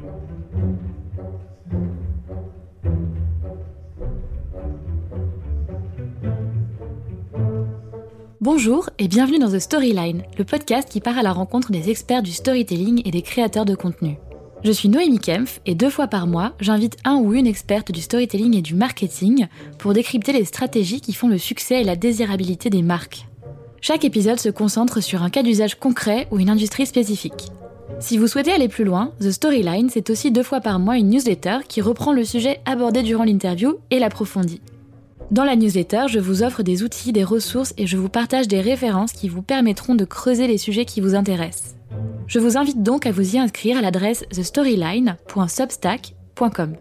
Bonjour et bienvenue dans The Storyline, le podcast qui part à la rencontre des experts du storytelling et des créateurs de contenu. Je suis Noémie Kempf et 2 fois par mois, j'invite un ou une experte du storytelling et du marketing pour décrypter les stratégies qui font le succès et la désirabilité des marques. Chaque épisode se concentre sur un cas d'usage concret ou une industrie spécifique. Si vous souhaitez aller plus loin, The Storyline, c'est aussi 2 fois par mois une newsletter qui reprend le sujet abordé durant l'interview et l'approfondit. Dans la newsletter, je vous offre des outils, des ressources et je vous partage des références qui vous permettront de creuser les sujets qui vous intéressent. Je vous invite donc à vous y inscrire à l'adresse thestoryline.substack.com.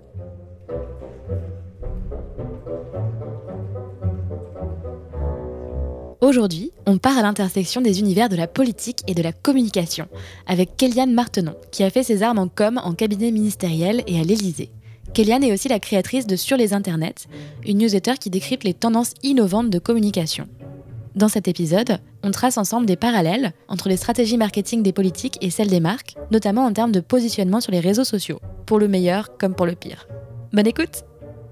Aujourd'hui, on part à l'intersection des univers de la politique et de la communication, avec Kéliane Martenon, qui a fait ses armes en com en cabinet ministériel et à l'Élysée. Kéliane est aussi la créatrice de Sur les Internets, une newsletter qui décrypte les tendances innovantes de communication. Dans cet épisode, on trace ensemble des parallèles entre les stratégies marketing des politiques et celles des marques, notamment en termes de positionnement sur les réseaux sociaux, pour le meilleur comme pour le pire. Bonne écoute!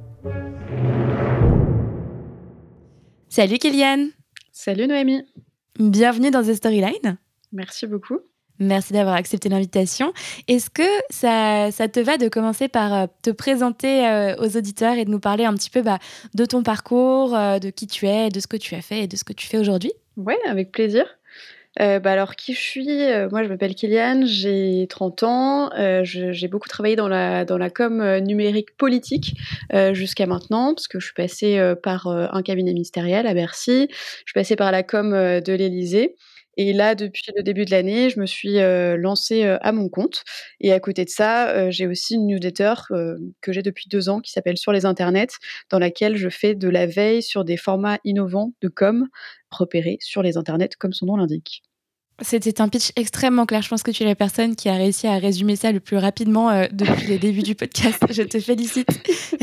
Salut Kéliane! Salut Noémie! Bienvenue dans The Storyline. Merci beaucoup. Merci d'avoir accepté l'invitation. Est-ce que ça te va de commencer par te présenter aux auditeurs et de nous parler un petit peu de ton parcours, de qui tu es, de ce que tu as fait et de ce que tu fais aujourd'hui ? Ouais, avec plaisir. Alors, qui je suis ? Moi, je m'appelle Kéliane, j'ai 30 ans. J'ai beaucoup travaillé dans la com numérique politique jusqu'à maintenant, parce que je suis passée par un cabinet ministériel à Bercy. Je suis passée par la com de l'Élysée. Et là, depuis le début de l'année, je me suis lancée à mon compte. Et à côté de ça, j'ai aussi une newsletter que j'ai depuis 2 ans qui s'appelle Sur les Internets, dans laquelle je fais de la veille sur des formats innovants de com repérés sur les Internets, comme son nom l'indique. C'était un pitch extrêmement clair. Je pense que tu es la personne qui a réussi à résumer ça le plus rapidement depuis le début du podcast. Je te félicite.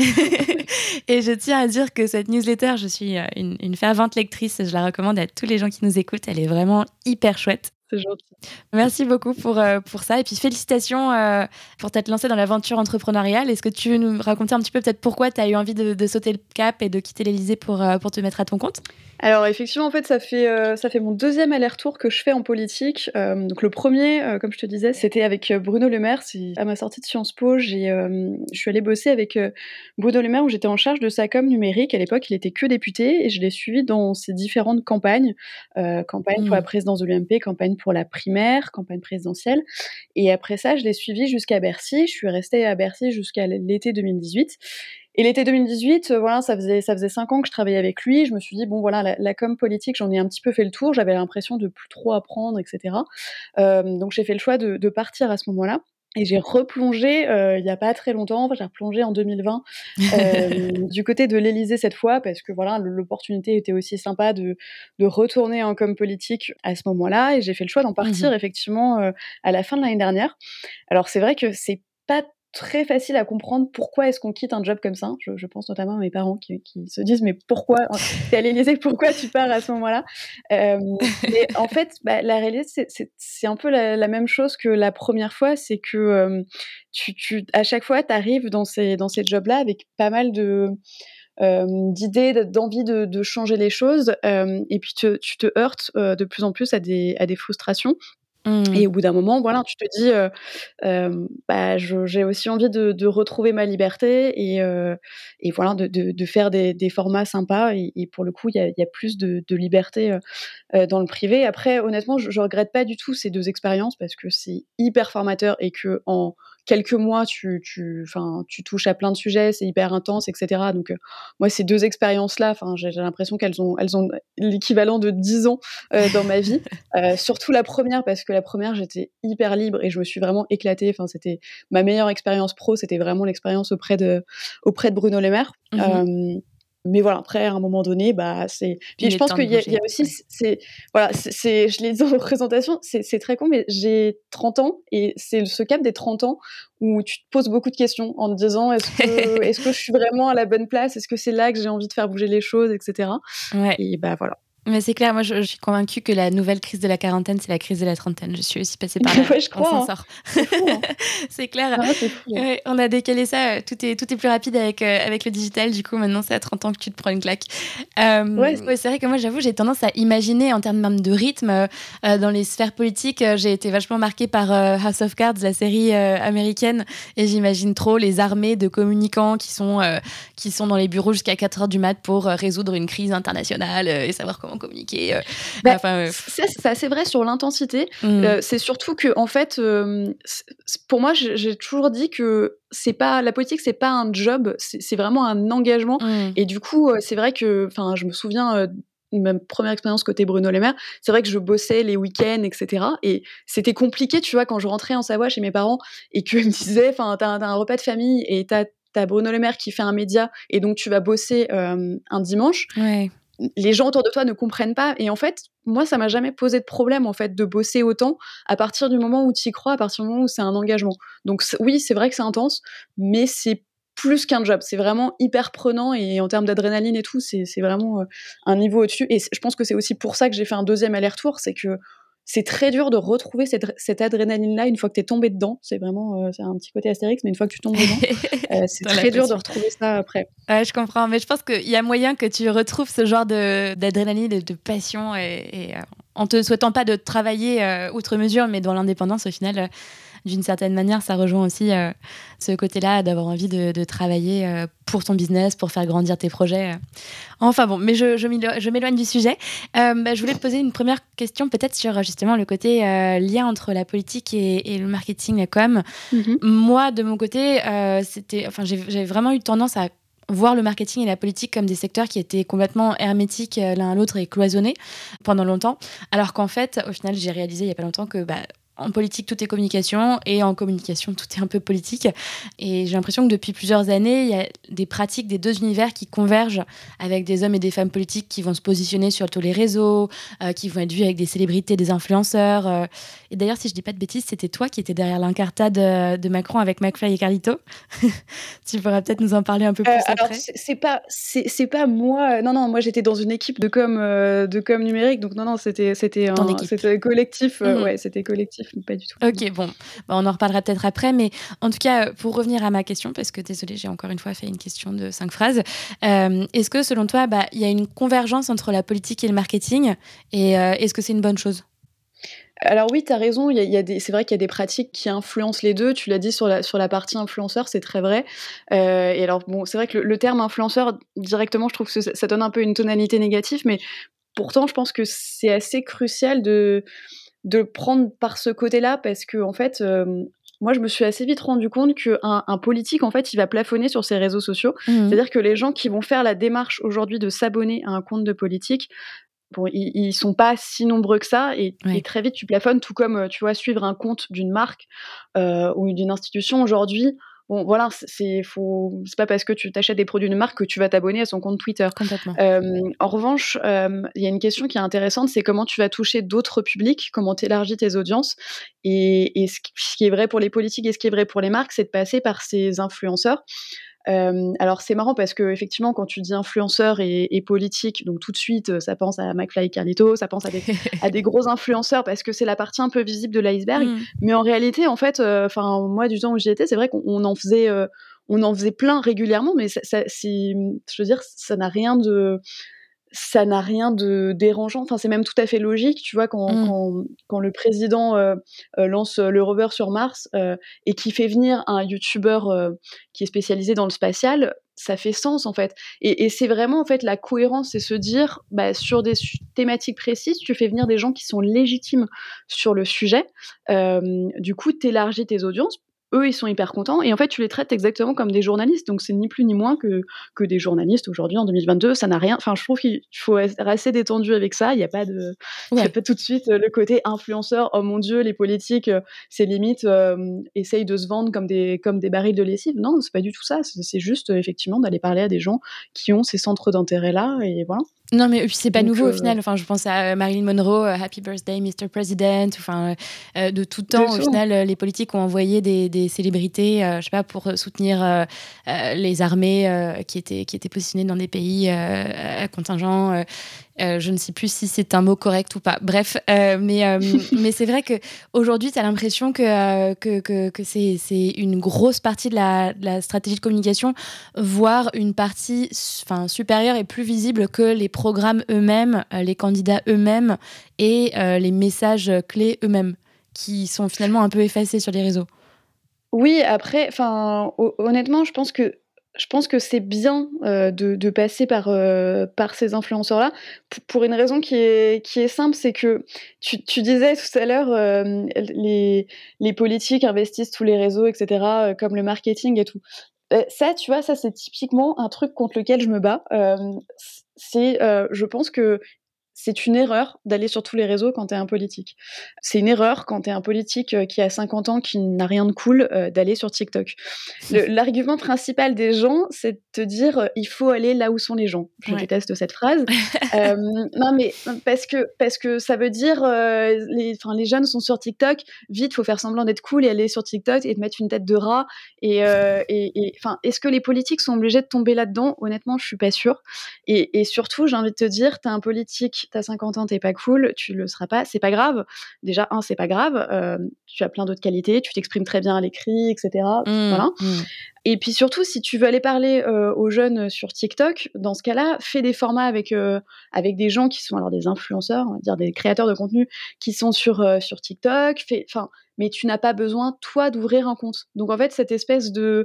Et je tiens à dire que cette newsletter, je suis une fervente lectrice. Je la recommande à tous les gens qui nous écoutent. Elle est vraiment hyper chouette. C'est gentil. Merci beaucoup pour ça. Et puis félicitations pour t'être lancée dans l'aventure entrepreneuriale. Est-ce que tu veux nous raconter un petit peu peut-être pourquoi tu as eu envie de sauter le cap et de quitter l'Élysée pour te mettre à ton compte ? Alors effectivement, en fait, ça fait mon 2e aller-retour que je fais en politique. Donc le premier, comme je te disais, c'était avec Bruno Le Maire. À ma sortie de Sciences Po, je suis allée bosser avec Bruno Le Maire, où j'étais en charge de sa com numérique. À l'époque, il était que député et je l'ai suivi dans ses différentes campagnes. Campagne pour la présidence de l'UMP, campagne pour la primaire, campagne présidentielle. Et après ça, je l'ai suivi jusqu'à Bercy. Je suis restée à Bercy jusqu'à l'été 2018. Et l'été 2018, voilà, ça faisait 5 ans que je travaillais avec lui. Je me suis dit, bon voilà, la com politique, j'en ai un petit peu fait le tour. J'avais l'impression de plus trop apprendre, etc. Donc j'ai fait le choix de partir à ce moment-là. Et j'ai replongé il y a pas très longtemps, enfin, j'ai replongé en 2020 du côté de l'Élysée cette fois, parce que voilà, l'opportunité était aussi sympa de retourner en com politique à ce moment-là. Et j'ai fait le choix d'en partir effectivement à la fin de l'année dernière. Alors c'est vrai que c'est pas très facile à comprendre pourquoi est-ce qu'on quitte un job comme ça. Je pense notamment à mes parents qui se disent: «Mais pourquoi t'es à l'Élysée, pourquoi tu pars à ce moment-là ?» Et en fait, la réalité, c'est un peu la même chose que la première fois. C'est que tu à chaque fois, tu arrives dans ces jobs-là avec pas mal d'idées, d'envie de changer les choses, et puis tu te heurtes de plus en plus à des frustrations. Et au bout d'un moment, voilà, tu te dis, j'ai aussi envie de retrouver ma liberté et voilà, de faire des formats sympas et pour le coup, il y a plus de liberté dans le privé. Après, honnêtement, je regrette pas du tout ces 2 expériences parce que c'est hyper formateur et qu'en quelques mois, tu touches à plein de sujets, c'est hyper intense, et cetera. Donc, moi, ces 2 expériences-là, j'ai l'impression qu'elles ont l'équivalent de 10 ans dans ma vie. Surtout la première, parce que la première, j'étais hyper libre et je me suis vraiment éclatée. Enfin, c'était ma meilleure expérience pro, c'était vraiment l'expérience auprès de Bruno Le Maire. Mais voilà, après, à un moment donné, c'est. Puis je pense qu'il y a aussi, voilà, je l'ai dit en présentation, c'est très con, mais j'ai 30 ans et c'est ce cap des 30 ans où tu te poses beaucoup de questions en te disant est-ce que je suis vraiment à la bonne place ? Est-ce que c'est là que j'ai envie de faire bouger les choses, etc. Ouais. Et voilà. Mais c'est clair, moi je suis convaincue que la nouvelle crise de la quarantaine, c'est la crise de la trentaine. Je suis aussi passée par là, Ouais, je on s'en crois, hein. sort. C'est fou, hein. C'est clair. Ah ouais, c'est fou, hein. Ouais, on a décalé ça, tout est plus rapide avec le digital, du coup maintenant c'est à 30 ans que tu te prends une claque. Ouais, Ouais, c'est vrai que moi j'avoue, j'ai tendance à imaginer en termes même de rythme, dans les sphères politiques, j'ai été vachement marquée par House of Cards, la série américaine, et j'imagine trop les armées de communicants qui sont dans les bureaux jusqu'à 4h du mat pour résoudre une crise internationale et savoir comment communiquer. bah, Enfin, c'est assez vrai sur l'intensité. mm, C'est surtout qu'en fait, pour moi, j'ai toujours dit que c'est pas la politique, c'est pas un job, c'est vraiment un engagement. mm. Et du coup, c'est vrai que, enfin, je me souviens, de ma première expérience côté Bruno Le Maire, c'est vrai que je bossais les week-ends, et cetera, et c'était compliqué, tu vois, quand je rentrais en Savoie chez mes parents et qu'ils me disaient, enfin, tu as un repas de famille et tu as Bruno Le Maire qui fait un média et donc tu vas bosser, un dimanche. Ouais. Les gens autour de toi ne comprennent pas, et en fait, moi, ça m'a jamais posé de problème, en fait, de bosser autant à partir du moment où tu y crois, à partir du moment où c'est un engagement. Donc oui, c'est vrai que c'est intense, mais c'est plus qu'un job. C'est vraiment hyper prenant, et en termes d'adrénaline et tout, c'est vraiment, un niveau au-dessus, et je pense que c'est aussi pour ça que j'ai fait un deuxième aller-retour, c'est que c'est très dur de retrouver cette adrénaline-là une fois que tu es tombé dedans. C'est vraiment, c'est un petit côté Astérix, mais une fois que tu tombes dedans, c'est Dans la très dur de passion. retrouver ça après. Ouais, je comprends, mais je pense qu'il y a moyen que tu retrouves ce genre d'adrénaline et de passion en te souhaitant pas de travailler outre mesure, mais dans l'indépendance, au final, d'une certaine manière, ça rejoint aussi ce côté-là d'avoir envie de travailler pour ton business, pour faire grandir tes projets. Enfin bon, mais je m'éloigne du sujet. Je voulais te poser une première question, peut-être sur justement le côté lien entre la politique et le marketing, la com. Mmh. Moi, de mon côté, j'ai vraiment eu tendance à voir le marketing et la politique comme des secteurs qui étaient complètement hermétiques l'un à l'autre et cloisonnés pendant longtemps. Alors qu'en fait, au final, j'ai réalisé il n'y a pas longtemps que en politique, tout est communication et en communication, tout est un peu politique. Et j'ai l'impression que depuis plusieurs années, il y a des pratiques des deux univers qui convergent avec des hommes et des femmes politiques qui vont se positionner sur tous les réseaux, qui vont être vus avec des célébrités, des influenceurs. Et d'ailleurs, si je dis pas de bêtises, c'était toi qui étais derrière l'incartade de Macron avec McFly et Carlito. Tu pourras peut-être nous en parler un peu plus Alors après. c'est pas moi, non, non, moi j'étais dans une équipe de com numérique, donc non, non, Ton équipe. c'était collectif, Mhm. ouais, c'était collectif, mais pas du tout. Ok, bon, on en reparlera peut-être après, mais en tout cas, pour revenir à ma question, parce que désolée, j'ai encore une fois fait une question de 5 phrases, est-ce que selon toi, il y a une convergence entre la politique et le marketing, et est-ce que c'est une bonne chose? Alors oui, tu as raison, il y a des c'est vrai qu'il y a des pratiques qui influencent les 2. Tu l'as dit sur la partie influenceur, c'est très vrai, et alors bon, c'est vrai que le terme influenceur, directement, je trouve que ça donne un peu une tonalité négative, mais pourtant, je pense que c'est assez crucial de prendre par ce côté-là, parce qu'en fait, moi, je me suis assez vite rendu compte qu'un un politique, en fait, il va plafonner sur ses réseaux sociaux. Mhm. C'est-à-dire que les gens qui vont faire la démarche aujourd'hui de s'abonner à un compte de politique, bon, ils sont pas si nombreux que ça, et Ouais. très vite tu plafonnes, tout comme, tu vois, suivre un compte d'une marque, ou d'une institution aujourd'hui, bon voilà, c'est pas parce que tu t'achètes des produits d'une marque que tu vas t'abonner à son compte Twitter. Complètement. En revanche, il y a une question qui est intéressante, c'est comment tu vas toucher d'autres publics, comment tu élargis tes audiences, et ce qui est vrai pour les politiques et ce qui est vrai pour les marques, c'est de passer par ces influenceurs. Alors c'est marrant parce qu'effectivement, quand tu dis influenceur et politique, donc tout de suite, ça pense à McFly et Carlito, ça pense à des gros influenceurs parce que c'est la partie un peu visible de l'iceberg. Mhm. Mais en réalité, en fait, enfin moi du temps où j'y étais, c'est vrai on en faisait plein régulièrement, mais je veux dire, ça n'a rien de dérangeant, enfin, c'est même tout à fait logique, tu vois? Mhm. Quand le président, lance, le rover sur Mars, et qui fait venir un youtubeur, qui est spécialisé dans le spatial, ça fait sens, en fait, et c'est vraiment, en fait, la cohérence, c'est se dire, bah, sur des thématiques précises, tu fais venir des gens qui sont légitimes sur le sujet, du coup, tu élargis tes audiences. Eux, ils sont hyper contents, et en fait, tu les traites exactement comme des journalistes, donc c'est ni plus ni moins que des journalistes aujourd'hui en 2022. Ça n'a rien, enfin, je trouve qu'il faut être assez détendu avec ça. Il y a Ouais. pas tout de suite, le côté influenceur: «Oh mon Dieu, les politiques, c'est limite, essayent de se vendre comme des barils de lessive». Non, c'est pas du tout ça. C'est juste, effectivement, d'aller parler à des gens qui ont ces centres d'intérêt-là, et voilà. Non, mais puis c'est pas Donc nouveau au final. Enfin, je pense à Marilyn Monroe, Happy Birthday, Mr. President. Enfin, de tout de temps, au tout. final, les politiques ont envoyé des célébrités, je sais pas, pour soutenir les armées qui étaient positionnées dans des pays à contingent. Je ne sais plus si c'est un mot correct ou pas. Bref, mais c'est vrai qu'aujourd'hui, tu as l'impression que c'est une grosse partie de la stratégie de communication, voire une partie supérieure et plus visible que les programmes eux-mêmes, les candidats eux-mêmes et les messages clés eux-mêmes, qui sont finalement un peu effacés sur les réseaux. Oui, après, honnêtement, je pense que c'est bien, de passer par ces influenceurs-là, pour une raison qui est simple, c'est que tu disais tout à l'heure, les politiques investissent tous les réseaux et cetera, comme le marketing et tout. Ça, tu vois, ça, c'est typiquement un truc contre lequel je me bats. Je pense que c'est une erreur d'aller sur tous les réseaux quand tu es un politique. C'est une erreur quand tu es un politique, qui a 50 ans, qui n'a rien de cool, d'aller sur TikTok. L'argument principal des gens, c'est de te dire, «Il faut aller là où sont les gens». Je Ouais. déteste cette phrase. Non, mais parce que ça veut dire, les jeunes sont sur TikTok, vite, faut faire semblant d'être cool et aller sur TikTok et te mettre une tête de rat est-ce que les politiques sont obligés de tomber là-dedans? Honnêtement, je suis pas sûre et surtout, j'ai envie de te dire, tu es un politique, tu as 50 ans, tu es pas cool, tu le seras pas, c'est pas grave. Déjà, c'est pas grave, tu as plein d'autres qualités, tu t'exprimes très bien à l'écrit et cetera, Mmh, voilà. mmh. Et puis surtout, si tu veux aller parler, aux jeunes sur TikTok, dans ce cas-là, fais des formats avec des gens qui sont alors des influenceurs, on va dire des créateurs de contenu qui sont sur TikTok, mais tu n'as pas besoin, toi, d'ouvrir un compte. Donc en fait, cette espèce de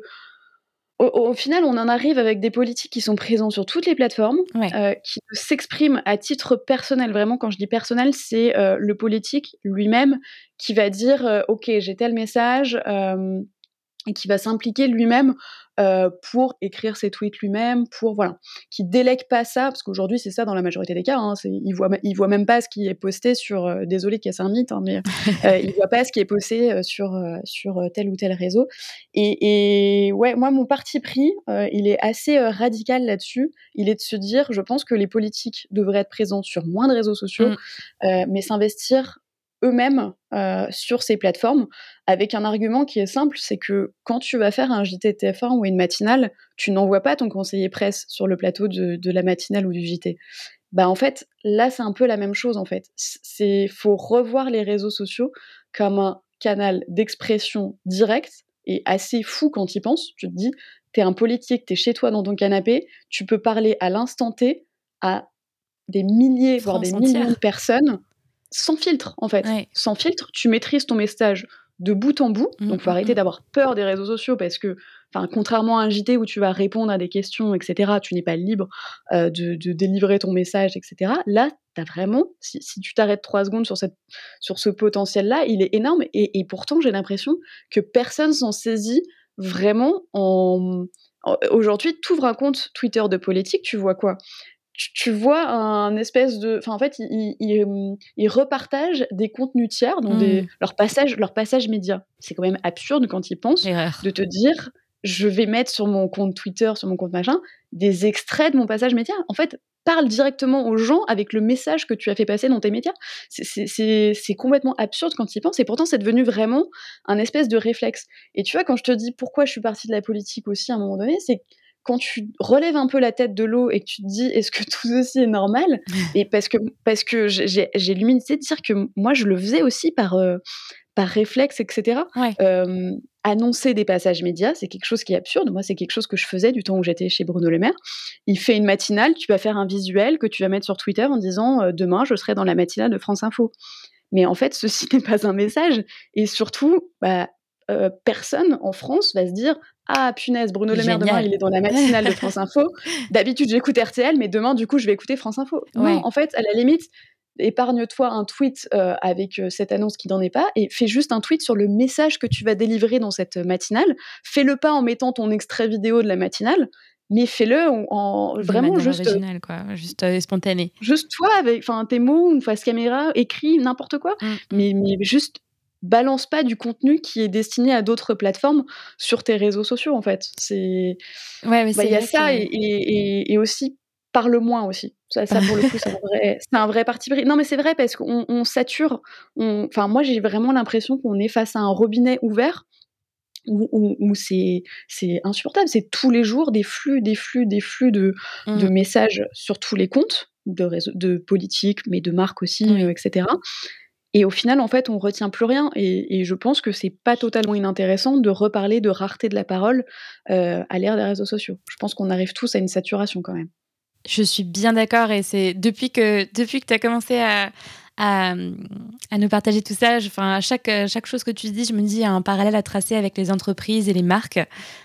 au final, on en arrive avec des politiques qui sont présents sur toutes les plateformes, Ouais. qui s'expriment à titre personnel. Vraiment, quand je dis personnel, c'est, le politique lui-même qui va dire, «OK, j'ai tel message», et qui va s'impliquer lui-même, pour écrire ses tweets lui-même, pour voilà, qui délègue pas ça parce qu'aujourd'hui c'est ça dans la majorité des cas, hein, c'est ils voient même pas ce qui est posté sur, désolée de casser un mythe, hein, mais ils voient pas ce qui est posté, sur tel ou tel réseau et ouais, moi mon parti pris, il est assez, radical là-dessus. Il est de se dire: «Je pense que les politiques devraient être présents sur moins de réseaux sociaux, Mmh. mais s'investir eux-mêmes, sur ces plateformes», avec un argument qui est simple, c'est que quand tu vas faire un JT de TF1 ou une matinale, tu n'envoies pas ton conseiller presse sur le plateau de la matinale ou du JT. Bah, en fait, là, c'est un peu la même chose, en fait. Faut revoir les réseaux sociaux comme un canal d'expression directe et assez fou quand tu y penses. Tu te dis: «Tu es un politique, tu es chez toi dans ton canapé, tu peux parler à l'instant T à des milliers, voire des France millions de entière. personnes, sans filtre, en fait. Ouais. Sans filtre, tu maîtrises ton message de bout en bout, Mmh, donc faut mmh, arrêter mmh. d'avoir peur des réseaux sociaux parce que, contrairement à un JT où tu vas répondre à des questions et cetera, tu n'es pas libre, de délivrer ton message et cetera. Là, tu as vraiment si tu t'arrêtes 3 secondes sur ce potentiel-là, il est énorme et pourtant j'ai l'impression que personne s'en saisit vraiment aujourd'hui, tu ouvres un compte Twitter de politique, tu vois quoi? Tu vois un espèce de en fait, ils repartagent des contenus tiers, donc Mmh. leur passage média. C'est quand même absurde quand ils pensent L'erreur. de te dire: «Je vais mettre sur mon compte Twitter, sur mon compte machin, des extraits de mon passage média». En fait, parle directement aux gens avec le message que tu as fait passer dans tes médias. C'est complètement absurde quand ils pensent et pourtant c'est devenu vraiment un espèce de réflexe et tu vois, quand je te dis pourquoi je suis partie de la politique aussi à un moment donné, c'est quand tu relèves un peu la tête de l'eau et que tu te dis: «Est-ce que tout ceci est normal?» et parce que j'ai l'humilité de dire que moi je le faisais aussi par réflexe et cetera. Ouais. Annoncer des passages médias, c'est quelque chose qui est absurde. Moi, c'est quelque chose que je faisais du temps où j'étais chez Bruno Le Maire. Il fait une matinale, tu vas faire un visuel que tu vas mettre sur Twitter en disant, «Demain, je serai dans la matinale de France Info». Mais en fait, ceci n'est pas un message et surtout, personne en France va se dire: «Ah punaise, Bruno Le Maire demain, Génial. il est dans la matinale de France Info. D'habitude, j'écoute RTL, mais demain, du coup, je vais écouter France Info». Non, Ouais. en fait, à la limite, épargne-toi un tweet, avec, cette annonce qui n'en est pas et fais juste un tweet sur le message que tu vas délivrer dans cette, matinale. Fais-le pas en mettant ton extrait vidéo de la matinale, mais fais-le en De vraiment manière juste, originale, quoi, juste, spontanée. juste toi avec tes mots ou face caméra, écrit n'importe quoi, Mmh, mmh. mais juste balance pas du contenu qui est destiné à d'autres plateformes sur tes réseaux sociaux, en fait. Ouais, mais Il c'est y a vrai que ça et aussi parle moins aussi. Ça pour le coup, c'est un vrai parti pris. Non, mais c'est vrai parce qu'on sature, moi j'ai vraiment l'impression qu'on est face à un robinet ouvert où c'est insupportable. C'est tous les jours des flux, des flux, des flux de mmh. messages sur tous les comptes. de politique, mais de marque aussi, Oui. et cetera. Et au final, en fait, on retient plus rien et je pense que c'est pas totalement inintéressant de reparler de rareté de la parole, à l'ère des réseaux sociaux. Je pense qu'on arrive tous à une saturation quand même. Je suis bien d'accord et c'est depuis que tu as commencé à, mmh, à nous partager tout ça, enfin, à chaque chose que tu dis, je me dis: «Il y a un parallèle à tracer avec les entreprises et les marques».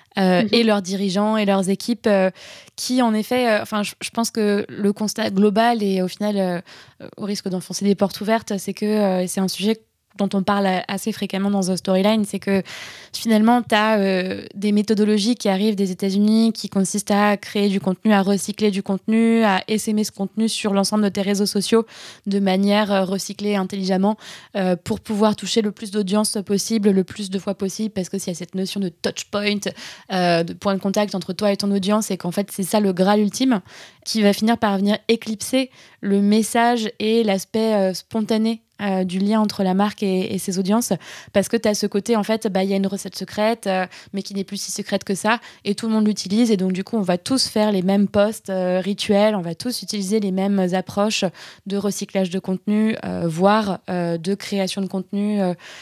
Et Mmh. leurs dirigeants et leurs équipes, qui en effet, enfin je pense que le constat global et au final, au risque d'enfoncer des portes ouvertes, c'est que, et c'est un sujet dont on parle assez fréquemment dans The Storyline, c'est que finalement tu as des méthodologies qui arrivent des États-Unis qui consistent à créer du contenu, à recycler du contenu, à essaimer ce contenu sur l'ensemble de tes réseaux sociaux de manière, recyclée intelligemment, pour pouvoir toucher le plus d'audience possible, le plus de fois possible, parce que s'il y a cette notion de touch point, de point de contact entre toi et ton audience, et qu'en fait c'est ça le Graal ultime qui va finir par venir éclipser le message et l'aspect spontané du lien entre la marque et ses audiences, parce que tu as ce côté, en fait, il y a une recette secrète, mais qui n'est plus si secrète que ça, et tout le monde l'utilise, et donc du coup on va tous faire les mêmes posts rituels, on va tous utiliser les mêmes approches de recyclage de contenu, voire de création de contenu,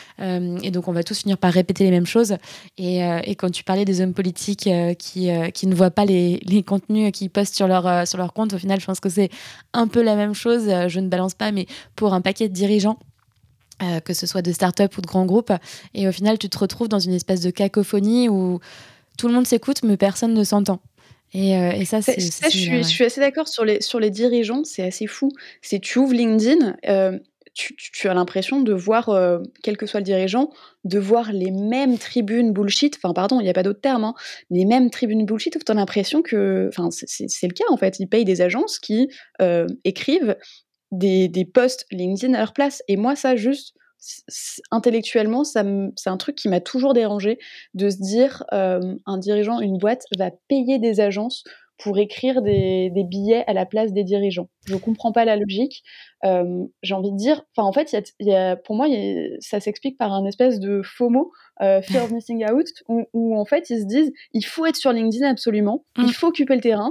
et donc on va tous finir par répéter les mêmes choses. Et quand tu parlais des hommes politiques qui ne voient pas les contenus qu'ils postent sur leur compte, au final, je pense que c'est un peu la même chose. Je ne balance pas, mais pour un paquet de dirigeants, que ce soit de start-up ou de grands groupes. Et au final, tu te retrouves dans une espèce de cacophonie où tout le monde s'écoute, mais personne ne s'entend. Et ça, C'est c'est ça, similaire, je ouais. suis assez d'accord sur les dirigeants, c'est assez fou. C'est tu ouvres LinkedIn, tu as l'impression de voir, quel que soit le dirigeant, de voir les mêmes tribunes bullshit, enfin pardon, il y a pas d'autre terme, hein, les mêmes tribunes bullshit où tu as l'impression que enfin c'est le cas en fait. Ils payent des agences qui, écrivent des posts LinkedIn à leur place et moi ça juste intellectuellement c'est un truc qui m'a toujours dérangée de se dire, un dirigeant, une boîte va payer des agences pour écrire des billets à la place des dirigeants. Je comprends pas la logique. J'ai envie de dire enfin en fait il y a pour moi il y a ça s'explique par un espèce de FOMO, Fear of Missing Out où en fait ils se disent: «Il faut être sur LinkedIn absolument, il Mm. faut occuper le terrain,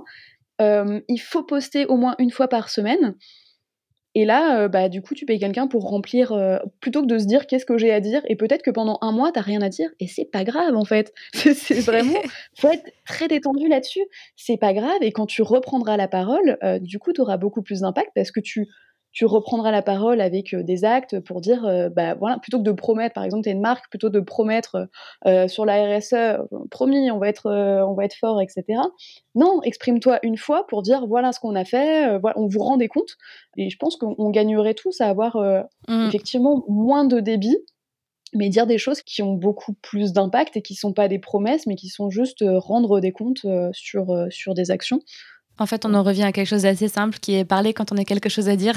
il faut poster au moins une fois par semaine». Et là, du coup, tu payes quelqu'un pour remplir, plutôt que de se dire: «Qu'est-ce que j'ai à dire?» et peut-être que pendant un mois, tu as rien à dire et c'est pas grave, en fait. C'est vraiment faut être très détendu là-dessus. C'est pas grave et quand tu reprendras la parole, du coup, tu auras beaucoup plus d'impact parce que tu reprendras la parole avec, des actes pour dire, voilà, plutôt que de promettre, par exemple, tu es une marque, plutôt de promettre, sur la RSE, «Promis, on va être fort» et cetera. Non, exprime-toi une fois pour dire: «Voilà ce qu'on a fait, voilà, on vous rend des comptes». Et je pense qu'on gagnerait tous à avoir, Mm. effectivement moins de débit, mais dire des choses qui ont beaucoup plus d'impact et qui sont pas des promesses, mais qui sont juste, rendre des comptes, sur des actions. En fait, on en revient à quelque chose d'assez simple qui est parler quand on a quelque chose à dire.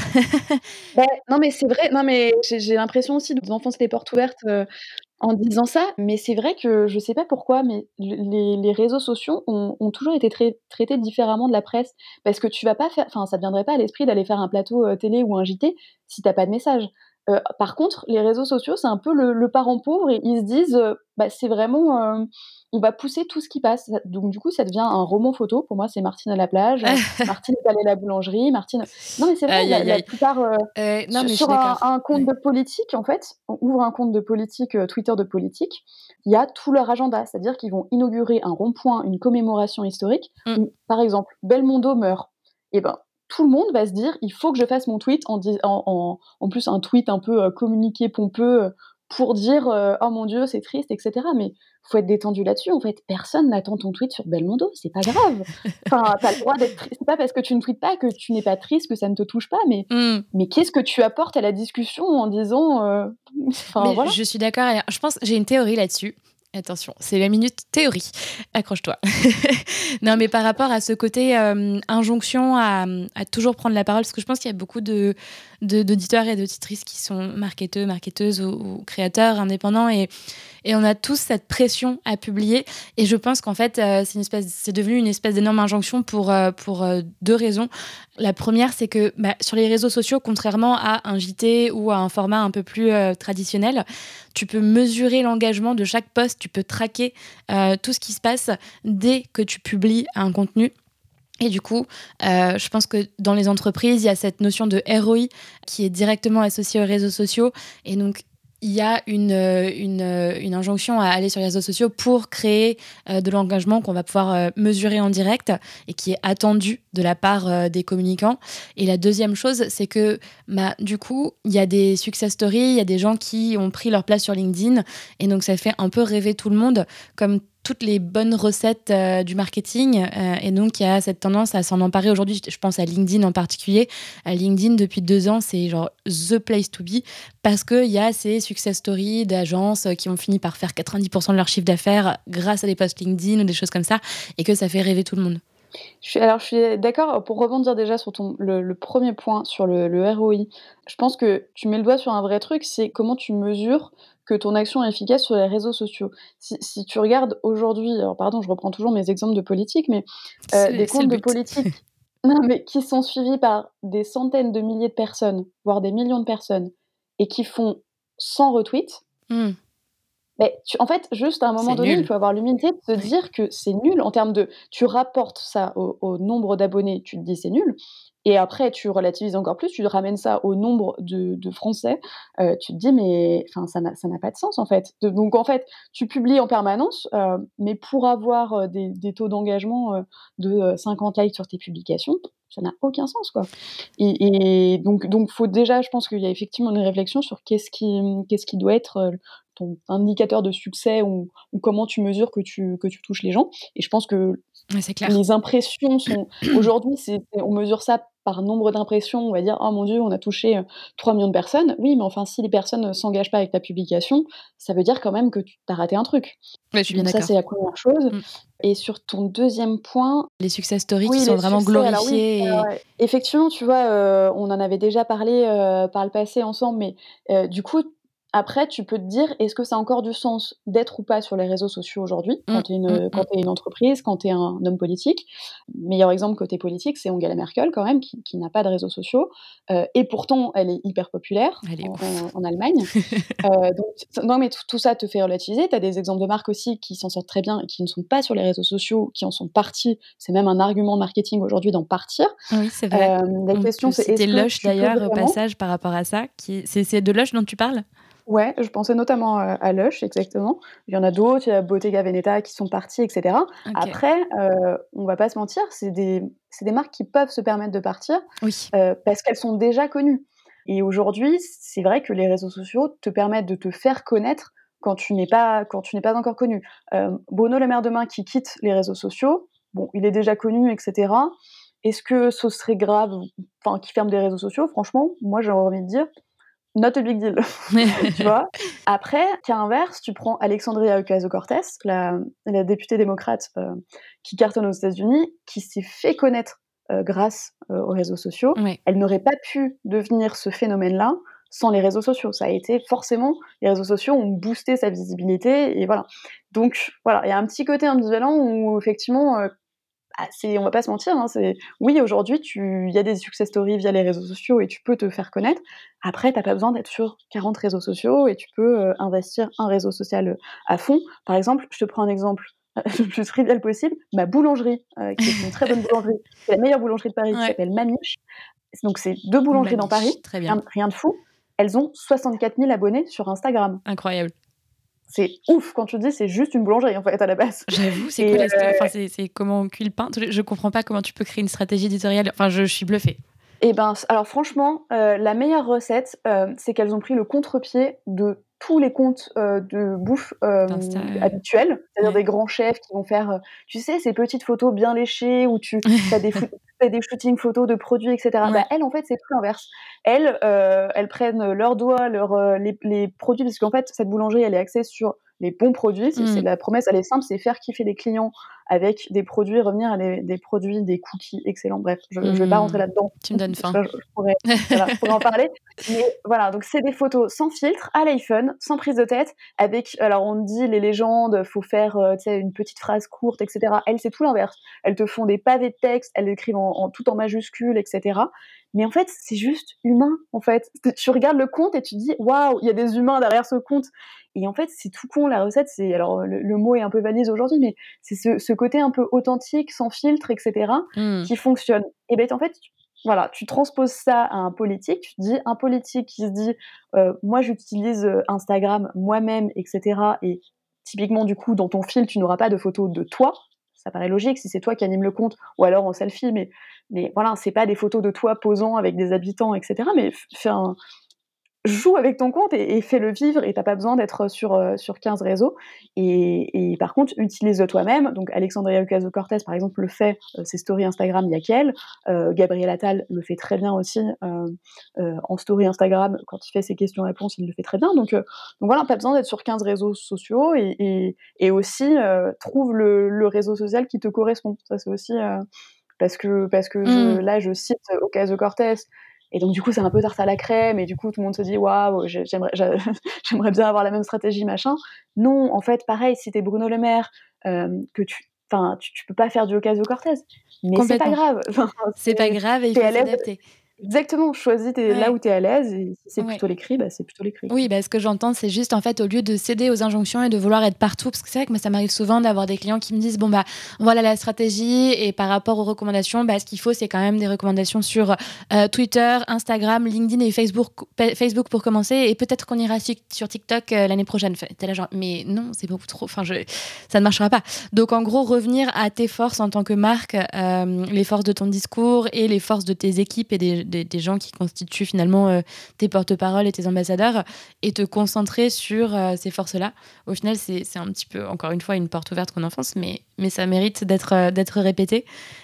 Non mais c'est vrai, non mais j'ai l'impression aussi d'enfoncer les portes ouvertes, en disant ça, mais c'est vrai que je sais pas pourquoi, mais les réseaux sociaux ont toujours été traités différemment de la presse. Parce que tu vas pas faire enfin, ça te viendrait pas à l'esprit d'aller faire un plateau, télé ou un JT si tu as pas de message. Par contre, les réseaux sociaux, c'est un peu le parent pauvre et ils se disent, c'est vraiment, on va pousser tout ce qui passe. Donc du coup, ça devient un roman photo. Pour moi, c'est Martine à la plage, Martine est allée à la boulangerie, Martine non mais c'est vrai, Aïe, aïe, la aïe. plupart, Non, mais je suis sur d'accord. un compte Ouais. de politique, en fait, on ouvre un compte de politique, Twitter de politique, il y a tout leur agenda. C'est-à-dire qu'ils vont inaugurer un rond-point, une commémoration historique Mm. où, par exemple, Belmondo meurt. Et ben, tout le monde va se dire: «Il faut que je fasse mon tweet» en plus un tweet un peu, communiqué pompeux, pour dire, «Oh mon Dieu, c'est triste» et cetera. Mais faut être détendu là-dessus, en fait. Personne n'attend ton tweet sur Belmondo, c'est pas grave. Enfin, tu as le droit d'être triste. C'est pas parce que tu ne tweets pas que tu n'es pas triste, que ça ne te touche pas, Mm. mais qu'est-ce que tu apportes à la discussion en disant, enfin Mais voilà. je suis d'accord. Je pense j'ai une théorie là-dessus. Attention, c'est la minute théorie. Accroche-toi. Non, mais par rapport à ce côté injonction à toujours prendre la parole, parce que je pense qu'il y a beaucoup d'auditeurs et d'auditrices qui sont marketeurs, marketeuses ou créateurs indépendants et on a tous cette pression à publier. Et je pense qu'en fait, c'est devenu une espèce d'énorme injonction pour deux raisons. La première, c'est que sur les réseaux sociaux, contrairement à un JT ou à un format un peu plus traditionnel, tu peux mesurer l'engagement de chaque post, tu peux traquer tout ce qui se passe dès que tu publies un contenu. Et du coup, je pense que dans les entreprises, il y a cette notion de ROI qui est directement associée aux réseaux sociaux. Et donc, il y a une injonction à aller sur les réseaux sociaux pour créer de l'engagement qu'on va pouvoir mesurer en direct et qui est attendu de la part des communicants. Et la deuxième chose, c'est que du coup, il y a des success stories, il y a des gens qui ont pris leur place sur LinkedIn. Et donc, ça fait un peu rêver tout le monde, comme toutes les bonnes recettes du marketing. Et donc, il y a cette tendance à s'en emparer aujourd'hui. Je pense à LinkedIn en particulier. LinkedIn, depuis 2 ans, c'est genre the place to be parce qu'il y a ces success stories d'agences qui ont fini par faire 90% de leur chiffre d'affaires grâce à des posts LinkedIn ou des choses comme ça et que ça fait rêver tout le monde. Je suis d'accord, pour rebondir déjà sur le 1er point sur le ROI. Je pense que tu mets le doigt sur un vrai truc, c'est comment tu mesures que ton action est efficace sur les réseaux sociaux. Si tu regardes aujourd'hui, alors pardon, je reprends toujours mes exemples de politique, mais des C'est le comptes de but. politique non, mais qui sont suivis par des centaines de milliers de personnes, voire des millions de personnes et qui font 100 retweets. Hmm, Mais en fait, juste à un moment c'est donné, il nul. faut avoir l'humilité de se Ouais. dire que c'est nul en termes de tu rapportes ça au nombre d'abonnés, tu te dis: «C'est nul» et après tu relativises encore plus, tu ramènes ça au nombre de Français, tu te dis: «Mais enfin, ça n'a pas de sens, en fait». Donc en fait, tu publies en permanence, mais pour avoir, des taux d'engagement, de, 50 likes sur tes publications, ça n'a aucun sens, quoi et donc faut déjà, je pense qu'il y a effectivement une réflexion sur qu'est-ce qui doit être, ton indicateur de succès ou comment tu mesures que tu touches les gens et je pense que Ouais, c'est clair. les impressions sont aujourd'hui, on mesure ça par nombre d'impressions, on va dire: «Oh mon Dieu, on a touché, 3 000 000 de personnes». Oui, mais enfin, si les personnes ne s'engagent pas avec ta publication, ça veut dire quand même que tu as raté un truc. Ouais, je suis bien Donc ça, c'est d'accord. la première chose Hmm. et sur ton deuxième point, Les success stories qui oui, sont les vraiment succès, alors oui, glorifiés. ouais. Effectivement, tu vois, on en avait déjà parlé, par le passé ensemble, mais du coup, après, tu peux te dire: «Est-ce que ça a encore du sens d'être ou pas sur les réseaux sociaux aujourd'hui?» Hmm, hmm, Quand hmm. tu es une entreprise, quand tu es un homme politique. Meilleur exemple côté politique, c'est Angela Merkel quand même qui n'a pas de réseaux sociaux, et pourtant elle est hyper populaire Elle est en ouf. en en Allemagne. Donc non, mais tout ça te fait relativiser. Tu as des exemples de marques aussi qui s'en sortent très bien et qui ne sont pas sur les réseaux sociaux, qui en sont partis. C'est même un argument marketing aujourd'hui d'en partir. Oui, c'est vrai. La On question peut c'est est-ce citer que Lush tu peux d'ailleurs au vraiment passage par rapport à ça. C'est de Lush dont tu parles? ouais, je pensais notamment, à Lush, exactement. Il y en a d'autres, il y a Bottega Veneta qui sont partis et cetera. OK. Après, on va pas se mentir, c'est des marques qui peuvent se permettre de partir, Oui. parce qu'elles sont déjà connues et aujourd'hui, c'est vrai que les réseaux sociaux te permettent de te faire connaître quand tu n'es pas encore connu. Bruno Le Maire demain qui quitte les réseaux sociaux, bon, il est déjà connu et cetera. Est-ce que ce serait grave, enfin, qu'il ferme des réseaux sociaux? Franchement, moi, j'aurais envie de dire: «Not a big deal». Tu vois? Après, cas inverse, tu prends Alexandria Ocasio-Cortez, la députée démocrate, qui cartonne aux États-Unis, qui s'est fait connaître, grâce, aux réseaux sociaux. Ouais. Elle n'aurait pas pu devenir ce phénomène-là sans les réseaux sociaux. Ça a été forcément les réseaux sociaux ont boosté sa visibilité et voilà. Donc voilà, il y a un petit côté ambivalent où effectivement, on va pas se mentir, hein, oui, aujourd'hui, il y a des success stories via les réseaux sociaux et tu peux te faire connaître. Après, tu as pas besoin d'être sur 40 réseaux sociaux et tu peux, investir un réseau social, à fond. Par exemple, je te prends un exemple, le plus trivial possible, ma boulangerie, qui est une très bonne boulangerie, c'est la meilleure boulangerie de Paris qui Ouais. s'appelle Mamiche. Donc c'est 2 boulangeries dans Paris, Maniche, très bien. rien de fou. Elles ont 64 000 abonnés sur Instagram. Incroyable. C'est ouf quand tu te dis: «C'est juste une boulangerie, en fait, à la base» J'avoue, c'est et quoi enfin, c'est comment on cuit le pain? Je comprends pas comment tu peux créer une stratégie éditoriale. Enfin, je suis bluffée. et ben, alors franchement, la meilleure recette, c'est qu'elles ont pris le contre-pied de tous les comptes, de bouffe, D'Insta, habituels. C'est-à-dire ouais. des grands chefs qui vont faire, tu sais, ces petites photos bien léchées où tu as des shootings photos de produits et cetera. Bah, Ouais. elles, en fait, c'est tout l'inverse. Elles prennent leurs doigts, les produits parce qu'en fait, cette boulangerie, elle est axée sur les bons produits. C'est Mmh. la promesse, elle est simple, c'est faire kiffer les clients avec des produits, revenir à des produits, des cookies excellents. Bref, je vais pas rentrer Mmh. là-dedans Tu me donnes parce faim. que je pourrais en parler. Mais voilà, donc c'est des photos sans filtre, à l'iPhone, sans prise de tête, avec alors on dit les légendes, faut faire, tu sais, une petite phrase courte et cetera. Elles, c'est tout l'inverse. Elles te font des pavés de texte, elles écrivent tout en majuscules et cetera. mais en fait, c'est juste humain, en fait. Tu regardes le compte et tu te dis: «Waouh, il y a des humains derrière ce compte» et en fait, c'est tout con la recette, c'est alors le mot est un peu valise aujourd'hui, mais c'est ce côté un peu authentique, sans filtre et cetera, Mmh. qui fonctionne et beh, en fait, voilà, tu transposes ça à un politique, tu te dis: un politique qui se dit: Moi j'utilise, Instagram moi-même et cetera» et typiquement, du coup, dans ton fil, tu n'auras pas de photos de toi. Ça paraît logique si c'est toi qui anime le compte ou alors en selfie, mais voilà, c'est pas des photos de toi posant avec des habitants et cetera, mais fais un joue avec ton compte et fais-le vivre et tu pas besoin d'être sur 15 réseaux et par contre, utilise-le toi-même. Donc Alexandria Ocasio-Cortez, par exemple, le fait, ses stories Instagram, il y a qu'elle. Gabriel Attal le fait très bien aussi, en story Instagram, quand il fait ses questions-réponses, il le fait très bien. Donc voilà, pas besoin d'être sur 15 réseaux sociaux et aussi, trouve le réseau social qui te correspond. Ça, c'est aussi, parce que Mmh. je cite Ocasio-Cortez et donc du coup, c'est un peu tarte à la crème et du coup, tout le monde se dit: «Waouh, j'aimerais bien avoir la même stratégie, machin». Non, en fait, pareil, si tu es Bruno Le Maire, que tu peux pas faire du Ocasio-Cortez, mais c'est pas Complètement. grave. Enfin, C'est pas grave et il tu es faut à l'aise s'adapter. exactement, choisis tes là Ouais, où tu es à l'aise et si c'est ouais. plutôt l'écrit, bah, c'est plutôt l'écrit, quoi. Oui, bah, ce que j'entends, c'est juste, en fait, au lieu de céder aux injonctions et de vouloir être partout, parce que c'est vrai que moi, ça m'arrive souvent d'avoir des clients qui me disent: «Bon, bah, voilà la stratégie et par rapport aux recommandations, bah, ce qu'il faut, c'est quand même des recommandations sur, Twitter, Instagram, LinkedIn et Facebook pour commencer et peut-être qu'on ira sur TikTok, l'année prochaine». Enfin, tu là genre: «Mais non, c'est beaucoup trop, enfin, ça ne marchera pas». Donc en gros, revenir à tes forces en tant que marque, les forces de ton discours et les forces de tes équipes et des gens qui constituent finalement, tes porte-paroles et tes ambassadeurs et te concentrer sur ces forces-là. Au final, c'est un petit peu, encore une fois, une porte ouverte qu'on enfonce, mais ça mérite d'être répété.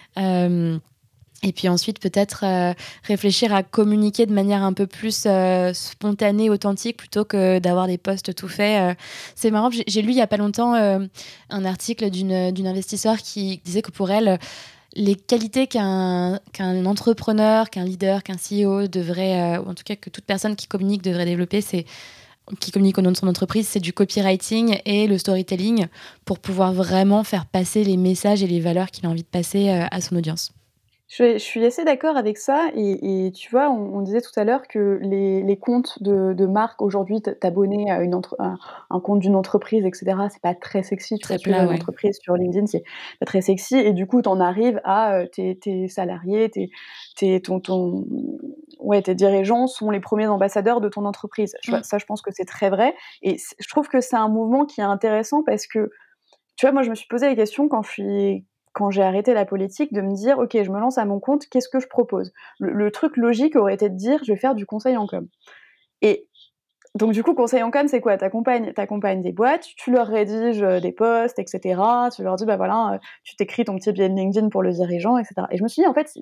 Euh, et puis ensuite, peut-être réfléchir à communiquer de manière un peu plus spontanée, authentique, plutôt que d'avoir des posts tout faits. C'est marrant, j'ai lu il y a pas longtemps un article d'une investisseur qui disait que pour elle, les qualités qu'un entrepreneur, qu'un leader, qu'un CEO devrait, ou en tout cas que toute personne qui communique devrait développer, qui communique au nom de son entreprise, c'est du copywriting et le storytelling pour pouvoir vraiment faire passer les messages et les valeurs qu'il a envie de passer à son audience. Je suis assez d'accord avec ça et tu vois, on disait tout à l'heure que les comptes de marque aujourd'hui, t'abonner à un compte d'une entreprise et cetera, c'est pas très sexy, tu vois? Très Suivre plat, une ouais. entreprise sur LinkedIn, c'est pas très sexy et du coup, tu en arrives à, tes salariés, tes ton ouais, tes dirigeants sont les premiers ambassadeurs de ton entreprise. Mm. Je pense que c'est très vrai et je trouve que c'est un mouvement qui est intéressant parce que tu vois, moi, je me suis posé la question quand j'ai arrêté la politique de me dire: «OK, je me lance à mon compte, qu'est-ce que je propose?» Le truc logique aurait été de dire: «Je vais faire du conseil en com» et donc du coup, conseil en com, c'est quoi? Tu accompagnes des boîtes, tu leur rédiges, des posts et cetera. Tu leur dis: «Bah, voilà, tu t'écris ton petit billet de LinkedIn pour le dirigeant» et cetera et je me suis dit: «En fait,